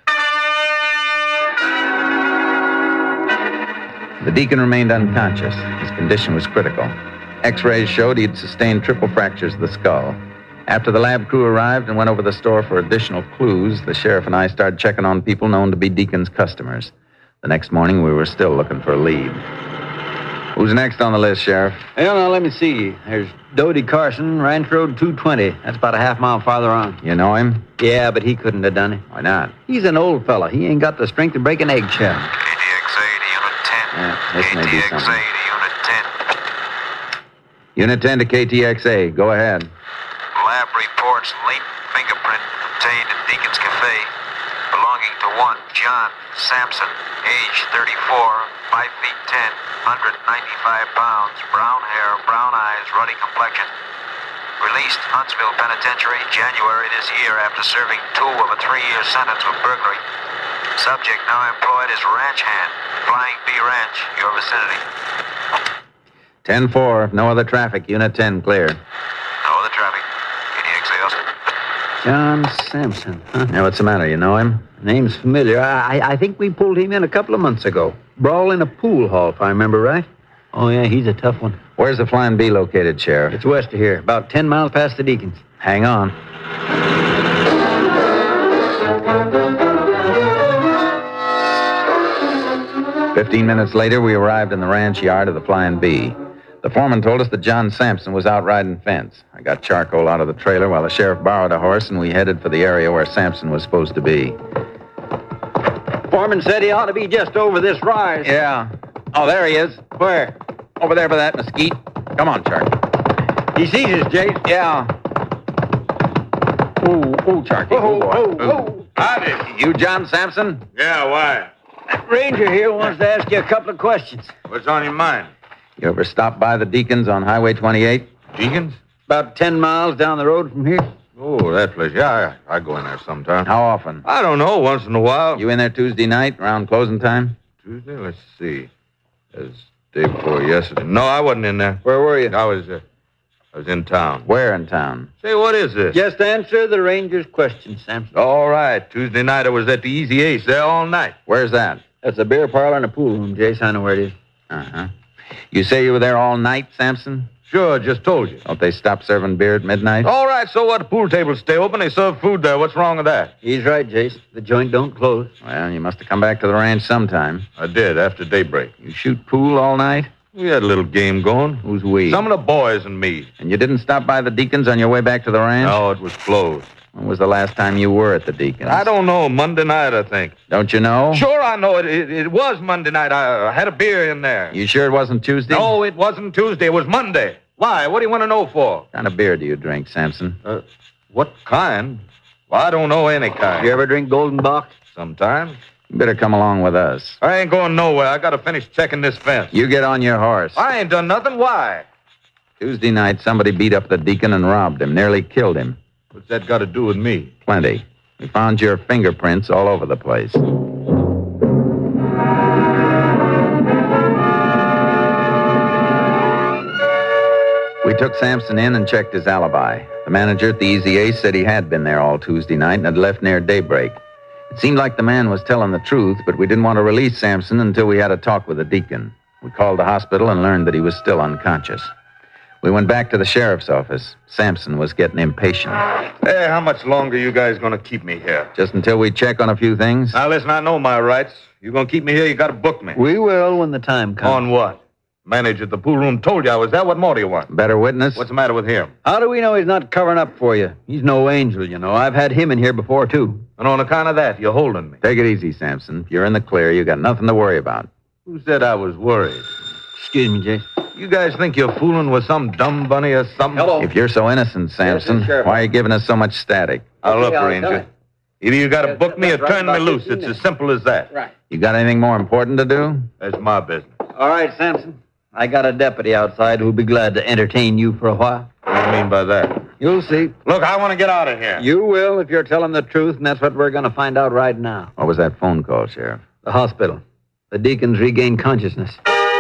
The deacon remained unconscious. His condition was critical. X-rays showed he'd sustained triple fractures of the skull. After the lab crew arrived and went over the store for additional clues, the sheriff and I started checking on people known to be Deacon's customers. The next morning, we were still looking for a lead. Who's next on the list, Sheriff? Well, now, let me see. There's Dodie Carson, Ranch Road two twenty. That's about a half mile farther on. You know him? Yeah, but he couldn't have done it. Why not? He's an old fella. He ain't got the strength to break an eggshell. K T X A to Unit ten. Yeah, this may be K T X A something. to Unit ten. Unit ten to K T X A. Go ahead. Lab reports latent fingerprint obtained in Deacon's Cafe belonging to one John Sampson, age thirty-four, five feet ten, one hundred ninety-five pounds, brown hair, brown eyes, ruddy complexion. Released Huntsville Penitentiary January this year after serving two of a three-year sentence with burglary. Subject now employed as ranch hand, Flying B Ranch, your vicinity. ten four. No other traffic. Unit ten clear. No other traffic. K T X A Austin. John Sampson, huh? Now, what's the matter? You know him? Name's familiar. I, I think we pulled him in a couple of months ago. Brawl in a pool hall, if I remember right. Oh, yeah, he's a tough one. Where's the Flying B located, Sheriff? It's west of here, about ten miles past the Deacons. Hang on. Fifteen minutes later, we arrived in the ranch yard of the Flying B. The foreman told us that John Sampson was out riding fence. I got charcoal out of the trailer while the sheriff borrowed a horse, and we headed for the area where Sampson was supposed to be. Foreman said he ought to be just over this rise. Yeah. Oh, there he is. Where? Over there by that mesquite. Come on, Charlie. He sees us, Jace. Yeah. Oh, oh, Charlie. Oh, oh, oh. oh. Howdy. You John Sampson? Yeah, why? That ranger here wants to ask you a couple of questions. What's on your mind? You ever stop by the Deacons on Highway twenty-eight? Deacons? About ten miles down the road from here. Oh, that place. Yeah, I, I go in there sometime. How often? I don't know, once in a while. You in there Tuesday night around closing time? Tuesday? Let's see. It was day before yesterday. No, I wasn't in there. Where were you? I was, uh, I was in town. Where in town? Say, what is this? Just answer the ranger's question, Sampson. All right. Tuesday night I was at the Easy Ace there all night. Where's that? That's a beer parlor and a pool room, Jace. I know where it is. Uh-huh. You say you were there all night, Sampson? Sure, just told you. Don't they stop serving beer at midnight? All right, so what? The pool tables stay open. They serve food there. What's wrong with that? He's right, Jace. The joint don't close. Well, you must have come back to the ranch sometime. I did, after daybreak. You shoot pool all night? We had a little game going. Who's we? Some of the boys and me. And you didn't stop by the Deacons on your way back to the ranch? No, it was closed. When was the last time you were at the Deacons? I don't know. Monday night, I think. Don't you know? Sure, I know it. It, it was Monday night. I, I had a beer in there. You sure it wasn't Tuesday? No, it wasn't Tuesday. It was Monday. Why? What do you want to know for? What kind of beer do you drink, Sampson? Uh, what kind? Well, I don't know any kind. You ever drink Golden Bock? Sometimes. You better come along with us. I ain't going nowhere. I gotta finish checking this fence. You get on your horse. I ain't done nothing. Why? Tuesday night, somebody beat up the deacon and robbed him, nearly killed him. What's that got to do with me? Plenty. We found your fingerprints all over the place. We took Sampson in and checked his alibi. The manager at the Easy Ace said he had been there all Tuesday night and had left near daybreak. It seemed like the man was telling the truth, but we didn't want to release Sampson until we had a talk with the deacon. We called the hospital and learned that he was still unconscious. We went back to the sheriff's office. Sampson was getting impatient. Hey, how much longer you guys gonna keep me here? Just until we check on a few things. Now, listen, I know my rights. You gonna keep me here, you gotta book me. We will when the time comes. On what? Manager at the pool room told you I was there. What more do you want? Better witness? What's the matter with him? How do we know he's not covering up for you? He's no angel, you know. I've had him in here before, too. And on account of that, you're holding me. Take it easy, Sampson. If you're in the clear, you got nothing to worry about. Who said I was worried? Excuse me, Jay. You guys think you're fooling with some dumb bunny or something? Hello. If you're so innocent, Sampson, Yes, why are you giving us so much static? Now, Okay, look, I'll Ranger. tell you. Either you got to Yes, book me or that's right, turn me about loose. fifteen It's as minutes. simple as that. Right. You got anything more important to do? That's my business. All right, Sampson. I got a deputy outside who'll be glad to entertain you for a while. What do you mean by that? You'll see. Look, I want to get out of here. You will if you're telling the truth, and that's what we're going to find out right now. What was that phone call, Sheriff? The hospital. The deacon's regained consciousness.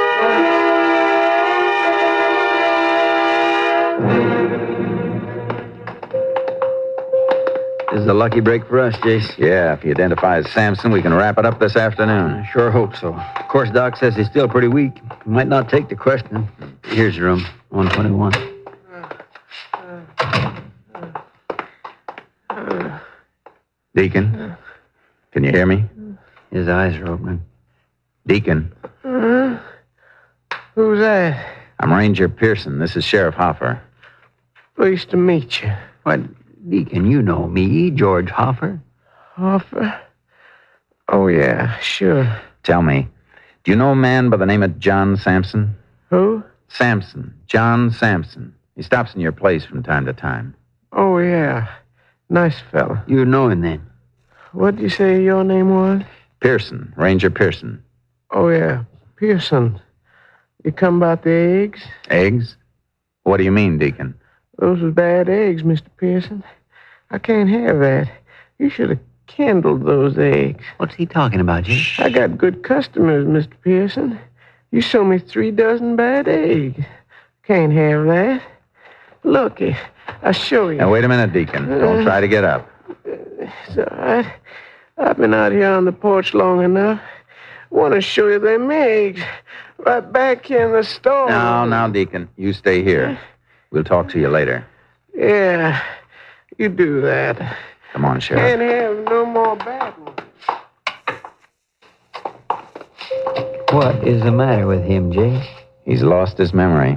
This is a lucky break for us, Jace. Yeah, if he identifies Sampson, we can wrap it up this afternoon. I sure hope so. Of course, Doc says he's still pretty weak. He might not take the question. Here's your room, one twenty-one. Deacon, can you hear me? His eyes are opening. Deacon, Uh, who's that? I'm Ranger Pearson. This is Sheriff Hoffer. Pleased to meet you. What, Deacon, you know me, George Hoffer. Hoffer? Oh, yeah, sure. Tell me, do you know a man by the name of John Sampson? Who? Sampson. John Sampson. He stops in your place from time to time. Oh, yeah. Nice fella. You know him then? What'd you say your name was? Pearson. Ranger Pearson. Oh, yeah. Pearson. You come about the eggs? Eggs? What do you mean, Deacon? Those was bad eggs, Mister Pearson. I can't have that. You should have candled those eggs. What's he talking about, Jay? I got good customers, Mister Pearson. You sold me three dozen bad eggs. Can't have that. Look, eh, I'll show you. Now, wait a minute, Deacon. Don't try to get up. It's all right. I've been out here on the porch long enough. Want to show you them eggs. Right back here in the store. No, now, Deacon, you stay here. We'll talk to you later. Yeah, you do that. Come on, Sheriff. Can't have no more bad ones. What is the matter with him, Jay? He's lost his memory.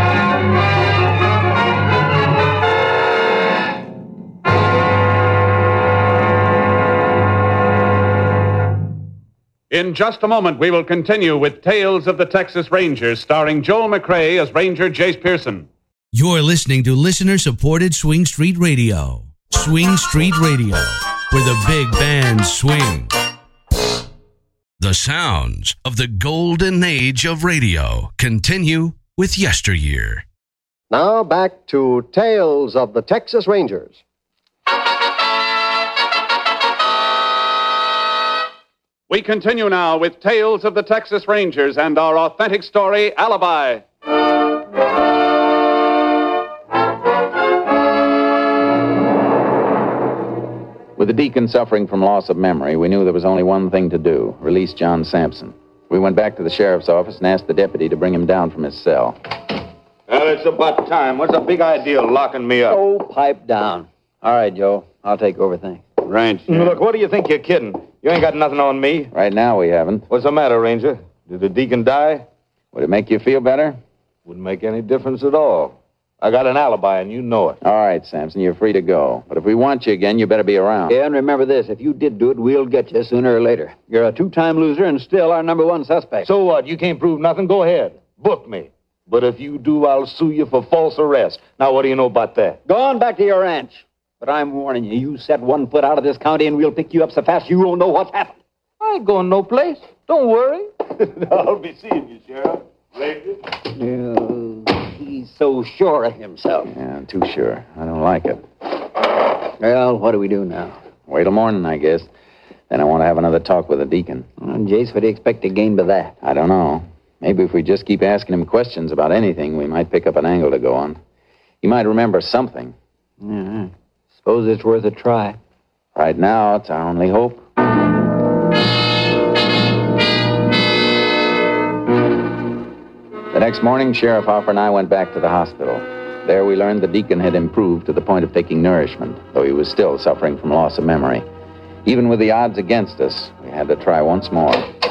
In just a moment, we will continue with Tales of the Texas Rangers, starring Joel McRae as Ranger Jace Pearson. You're listening to listener-supported Swing Street Radio. Swing Street Radio, where the big bands swing. The sounds of the golden age of radio continue with Yesteryear. Now back to Tales of the Texas Rangers. We continue now with Tales of the Texas Rangers and our authentic story, Alibi. With the deacon suffering from loss of memory, we knew there was only one thing to do, release John Sampson. We went back to the sheriff's office and asked the deputy to bring him down from his cell. Well, it's about time. What's the big idea of locking me up? Oh, pipe down. All right, Joe. I'll take over things. Ranger. Look, what do you think you're kidding? You ain't got nothing on me. Right now, we haven't. What's the matter, Ranger? Did the deacon die? Would it make you feel better? Wouldn't make any difference at all. I got an alibi, and you know it. All right, Sampson, you're free to go. But if we want you again, you better be around. Yeah, and remember this. If you did do it, we'll get you sooner or later. You're a two-time loser and still our number one suspect. So what? You can't prove nothing? Go ahead. Book me. But if you do, I'll sue you for false arrest. Now, what do you know about that? Go on back to your ranch. But I'm warning you, you set one foot out of this county and we'll pick you up so fast you won't know what's happened. I ain't going no place. Don't worry. I'll be seeing you, Sheriff. Later. Yeah, he's so sure of himself. Yeah, I'm too sure. I don't like it. Well, what do we do now? Wait till morning, I guess. Then I want to have another talk with the deacon. Well, Jace, what do you expect to gain by that? I don't know. Maybe if we just keep asking him questions about anything, we might pick up an angle to go on. He might remember something. Yeah, suppose it's worth a try. Right now, it's our only hope. The next morning, Sheriff Hopper and I went back to the hospital. There we learned the deacon had improved to the point of taking nourishment, though he was still suffering from loss of memory. Even with the odds against us, we had to try once more.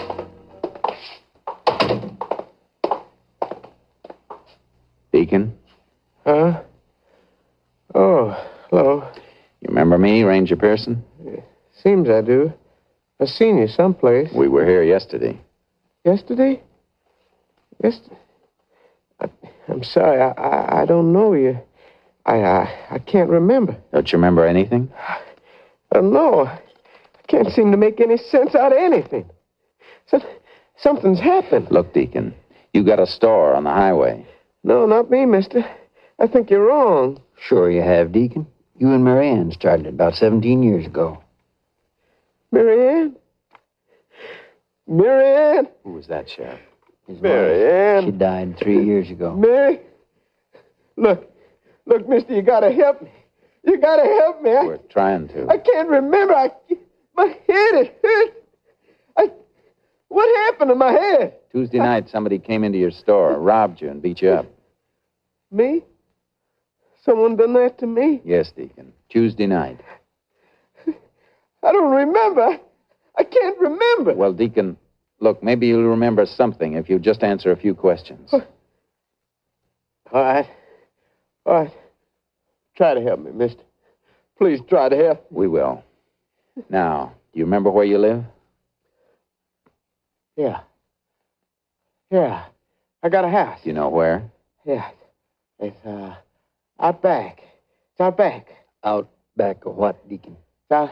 Deacon? Huh? Oh, hello. You remember me, Ranger Pearson? Seems I do. I've seen you someplace. We were here yesterday. Yesterday? Yesterday? I, I'm sorry, I, I, I don't know you. I, I I can't remember. Don't you remember anything? I don't know. I can't seem to make any sense out of anything. So, something's happened. Look, Deacon, you got a store on the highway. No, not me, mister. I think you're wrong. Sure you have, Deacon. You and Mary Ann started it about seventeen years ago. Mary Ann? Mary Ann? Who was that, Sheriff? His Mary wife. Ann. She died three years ago. Mary? Look, look, mister, you gotta help me. You gotta help me. I, We're trying to. I can't remember. I, my head, it hurts. I, what happened to my head? Tuesday night, somebody came into your store, robbed you, and beat you up. Me? Someone done that to me? Yes, Deacon. Tuesday night. I don't remember. I can't remember. Well, Deacon, look, maybe you'll remember something if you just answer a few questions. All right. All right. Try to help me, mister. Please try to help. We will. Now, do you remember where you live? Yeah. Yeah. I got a house. Do you know where? Yeah. It's, uh, out back. It's out back. Out back of what, Deacon? It's out...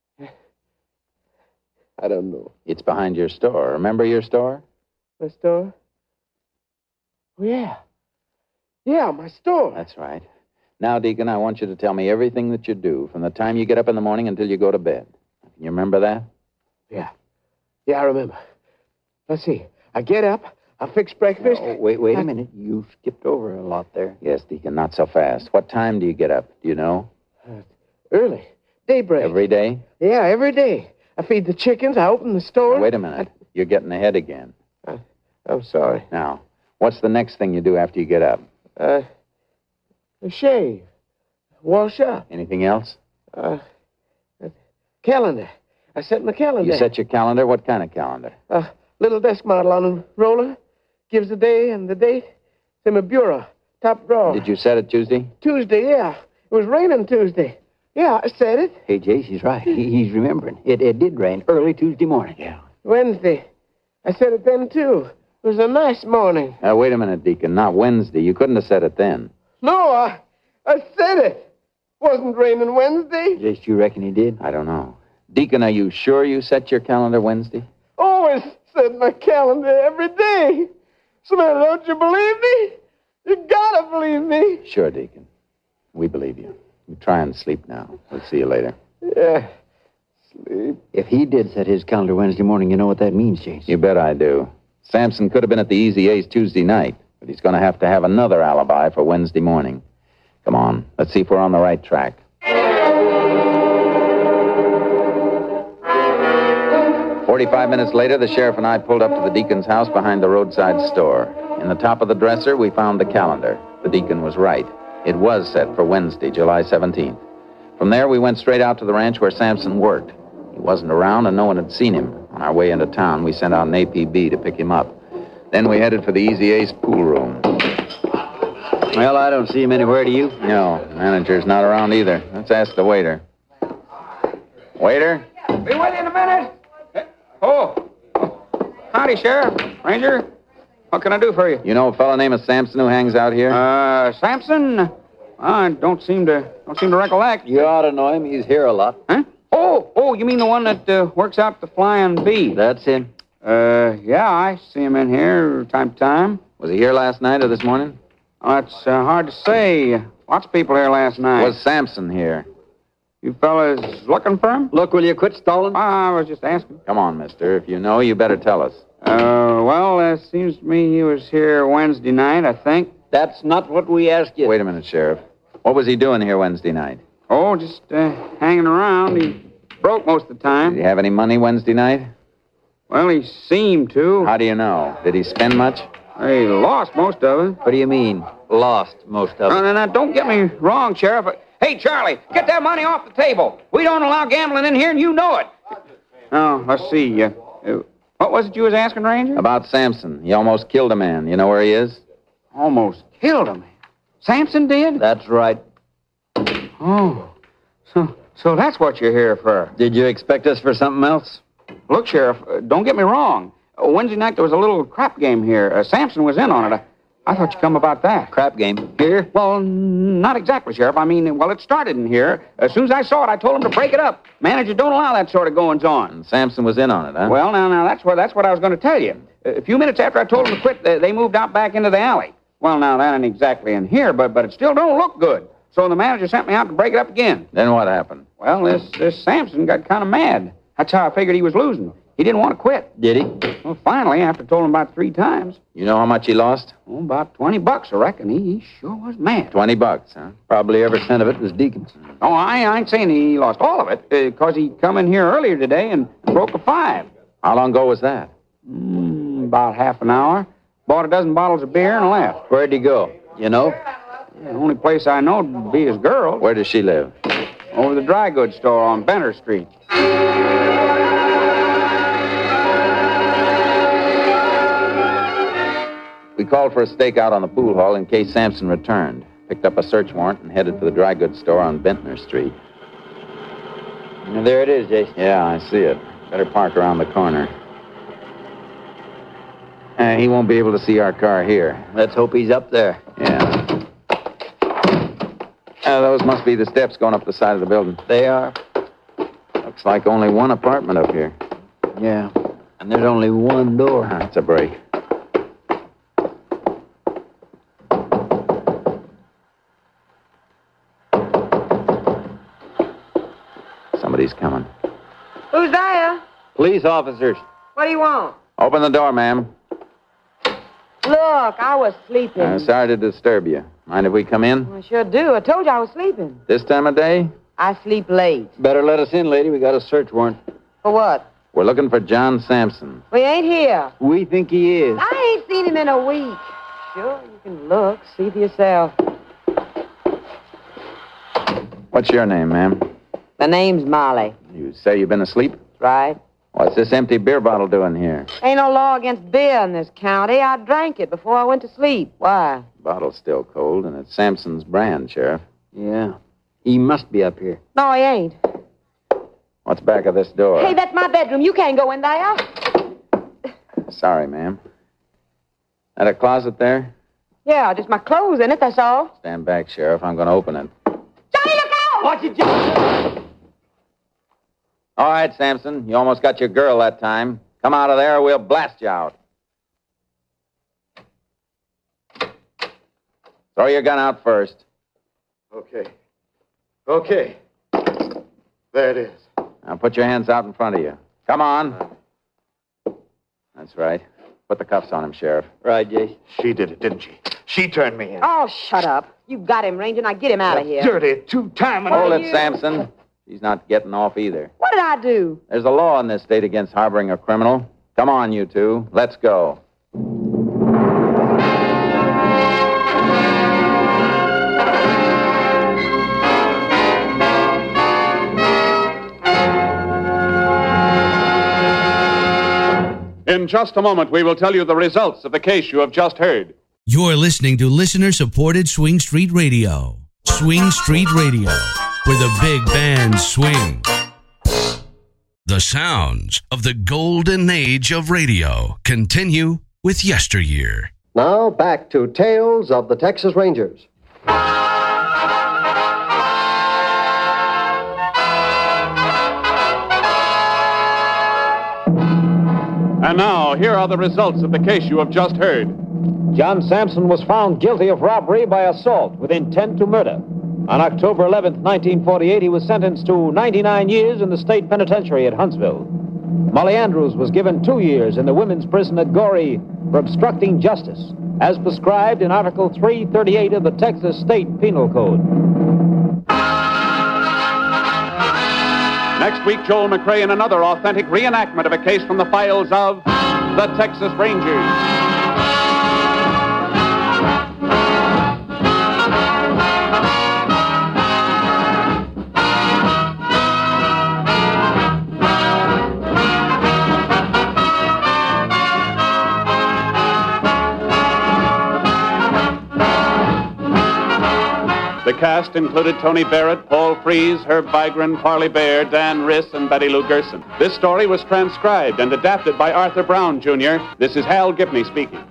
I don't know. It's behind your store. Remember your store? My store? Oh, yeah. Yeah, my store. That's right. Now, Deacon, I want you to tell me everything that you do from the time you get up in the morning until you go to bed. Can you remember that? Yeah. Yeah, I remember. Let's see. I get up. I fix breakfast. Oh, wait, wait I... a minute. You skipped over a lot there. Yes, Deacon, not so fast. What time do you get up? Do you know? Uh, early. Daybreak. Every day? Yeah, every day. I feed the chickens. I open the store. Now, wait a minute. I... You're getting ahead again. I... I'm sorry. Now, what's the next thing you do after you get up? Uh, a shave. Wash up. Anything else? Uh, calendar. I set my calendar. You set your calendar? What kind of calendar? A little desk model on a roller. Gives the day and the date. It's in my bureau. Top drawer. Did you set it Tuesday? Tuesday, yeah. It was raining Tuesday. Yeah, I said it. Hey, Jace, he's right. He, he's remembering. It, it did rain early Tuesday morning. Yeah. Wednesday. I said it then, too. It was a nice morning. Now, wait a minute, Deacon. Not Wednesday. You couldn't have said it then. No, I, I said it. Wasn't raining Wednesday. Jace, you reckon he did? I don't know. Deacon, are you sure you set your calendar Wednesday? Always set my calendar every day. Samantha, don't you believe me? You gotta believe me. Sure, Deacon. We believe you. You try and sleep now. We'll see you later. Yeah, sleep. If he did set his calendar Wednesday morning, you know what that means, Jace. You bet I do. Sampson could have been at the Easy A's Tuesday night, but he's going to have to have another alibi for Wednesday morning. Come on, let's see if we're on the right track. Forty-five minutes later, the sheriff and I pulled up to the deacon's house behind the roadside store. In the top of the dresser, we found the calendar. The deacon was right. It was set for Wednesday, July seventeenth. From there, we went straight out to the ranch where Sampson worked. He wasn't around, and no one had seen him. On our way into town, we sent out an A P B to pick him up. Then we headed for the Easy A's pool room. Well, I don't see him anywhere, do you? No, manager's not around either. Let's ask the waiter. Waiter? Be with you in a minute. Oh. Howdy, Sheriff. Ranger. What can I do for you? You know a fellow named Sampson who hangs out here? Uh, Sampson? I don't seem to don't seem to recollect. You ought to know him. He's here a lot. Huh? Oh, Oh, you mean the one that uh, works out the Flying Bee? That's it. Uh, yeah, I see him in here time to time. Was he here last night or this morning? Oh, it's uh, hard to say. Lots of people here last night. Was Sampson here? You fellas looking for him? Look, will you quit stalling? I was just asking. Come on, mister. If you know, you better tell us. Uh, well, it seems to me he was here Wednesday night, I think. That's not what we asked you. Wait a minute, Sheriff. What was he doing here Wednesday night? Oh, just uh, hanging around. He broke most of the time. Did he have any money Wednesday night? Well, he seemed to. How do you know? Did he spend much? He lost most of it. What do you mean, lost most of it? No, no, no, don't get me wrong, Sheriff. Hey, Charlie, get that money off the table. We don't allow gambling in here, and you know it. Oh, let's see. Uh, uh, what was it you was asking, Ranger? About Sampson. He almost killed a man. You know where he is? Almost killed a man. Sampson did? That's right. Oh, so so that's what you're here for. Did you expect us for something else? Look, Sheriff, uh, don't get me wrong. Uh, Wednesday night there was a little crap game here. Uh, Sampson was in on it. I, I thought you'd come about that. Crap game? Here? Well, n- not exactly, Sheriff. I mean, well, it started in here. As soon as I saw it, I told him to break it up. Managers don't allow that sort of goings-on. And Sampson was in on it, huh? Well, now, now, that's what, that's what I was going to tell you. A few minutes after I told them to quit, they, they moved out back into the alley. Well, now, that ain't exactly in here, but, but it still don't look good. So the manager sent me out to break it up again. Then what happened? Well, this, this Sampson got kind of mad. That's how I figured he was losing. He didn't want to quit. Did he? Well, finally, after told him about three times. You know how much he lost? Oh, about twenty bucks, I reckon. He, he sure was mad. Twenty bucks, huh? Probably every cent of it was Deacon's. Oh, I, I ain't saying he lost all of it, because he come in here earlier today and broke a five. How long ago was that? Mm, about half an hour. Bought a dozen bottles of beer and left. Where'd he go? You know? The only place I know would be his girl. Where does she live? Over the dry goods store on Benner Street. We called for a stakeout on the pool hall in case Sampson returned. Picked up a search warrant and headed for the dry goods store on Bentner Street. And there it is, Jason. Yeah, I see it. Better park around the corner. Uh, he won't be able to see our car here. Let's hope he's up there. Yeah. Uh, those must be the steps going up the side of the building. They are. Looks like only one apartment up here. Yeah. And there's only one door. Uh, that's a break. Somebody's coming. Who's there? Police officers. What do you want? Open the door, ma'am. Look, I was sleeping. Uh, sorry to disturb you. Mind if we come in? I sure do. I told you I was sleeping. This time of day? I sleep late. Better let us in, lady. We got a search warrant. For what? We're looking for John Sampson. We ain't here. We think he is. I ain't seen him in a week. Sure, you can look. See for yourself. What's your name, ma'am? My name's Molly. You say you've been asleep? That's right. What's this empty beer bottle doing here? Ain't no law against beer in this county. I drank it before I went to sleep. Why? Bottle's still cold, and it's Sampson's brand, Sheriff. Yeah. He must be up here. No, he ain't. What's back of this door? Hey, that's my bedroom. You can't go in there. Sorry, ma'am. That a closet there? Yeah, just my clothes in it, that's all. Stand back, Sheriff. I'm going to open it. Johnny, look out! Watch it, Johnny! All right, Sampson. You almost got your girl that time. Come out of there or we'll blast you out. Throw your gun out first. Okay. Okay. There it is. Now put your hands out in front of you. Come on. That's right. Put the cuffs on him, Sheriff. Right, Jason. She did it, didn't she? She turned me in. Oh, shut up. You got him, Ranger. Now get him out of here. Dirty two-timing... Hold it, Sampson. She's not getting off either. What did I do? There's a law in this state against harboring a criminal. Come on, you two. Let's go. In just a moment, we will tell you the results of the case you have just heard. You're listening to listener-supported Swing Street Radio. Swing Street Radio, where the big bands swing. The sounds of the golden age of radio continue with Yesteryear. Now back to Tales of the Texas Rangers. And now, here are the results of the case you have just heard. John Sampson was found guilty of robbery by assault with intent to murder. On October eleventh, nineteen forty-eight, he was sentenced to ninety-nine years in the state penitentiary at Huntsville. Molly Andrews was given two years in the women's prison at Goree for obstructing justice, as prescribed in Article three thirty-eight of the Texas State Penal Code. Next week, Joel McCrea in another authentic reenactment of a case from the files of the Texas Rangers. The cast included Tony Barrett, Paul Frees, Herb Vigran, Parley Bear, Dan Riss, and Betty Lou Gerson. This story was transcribed and adapted by Arthur Brown, Junior This is Hal Gibney speaking.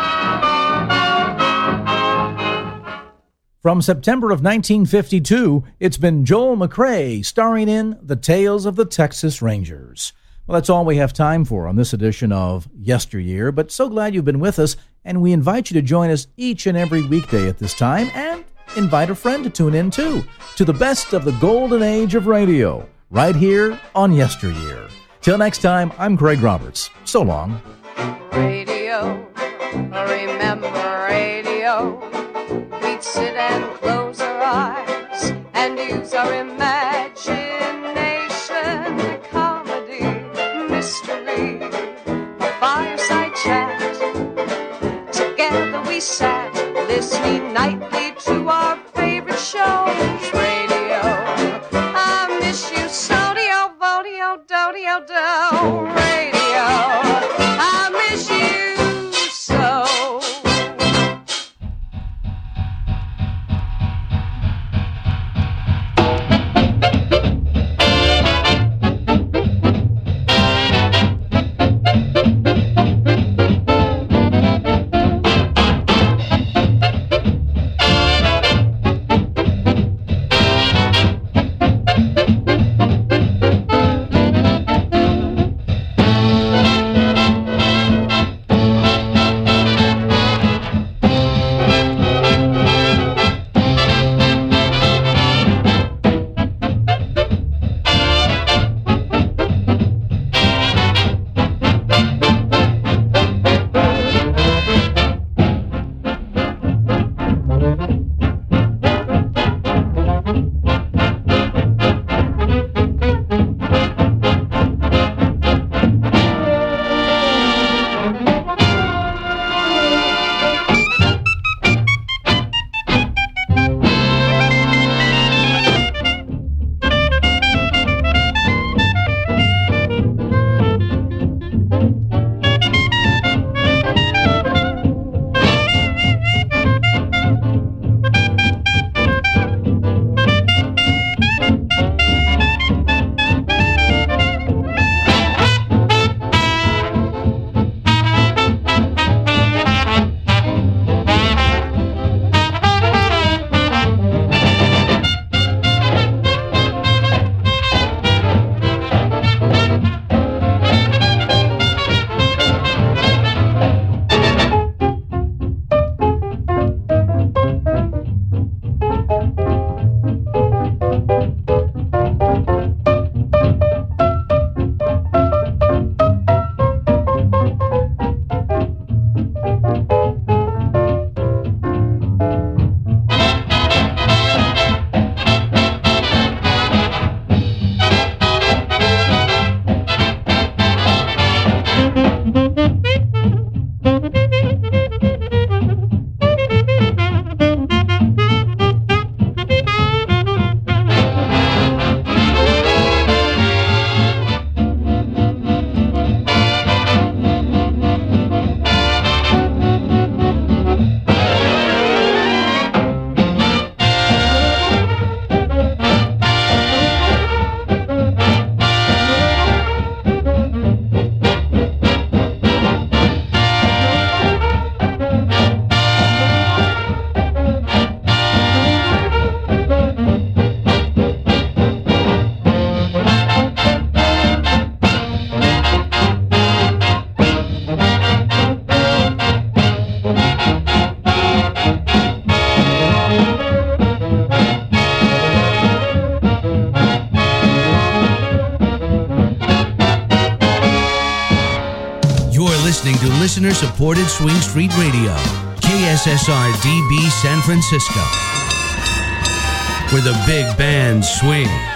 From September of nineteen fifty-two, it's been Joel McCrea starring in The Tales of the Texas Rangers. Well, that's all we have time for on this edition of Yesteryear, but so glad you've been with us, and we invite you to join us each and every weekday at this time, and invite a friend to tune in, too, to the best of the golden age of radio, right here on Yesteryear. Till next time, I'm Craig Roberts. So long. Radio, remember radio. We'd sit and close our eyes and use our imagination. Comedy, mystery, a fireside chat. Together we sat, listening nightly to our favorite shows. Radio, I miss you, sodio, vodio, dodio, do. Radio, I miss you so. listening to listener-supported Swing Street Radio, K S S R D B San Francisco, where the big bands swing.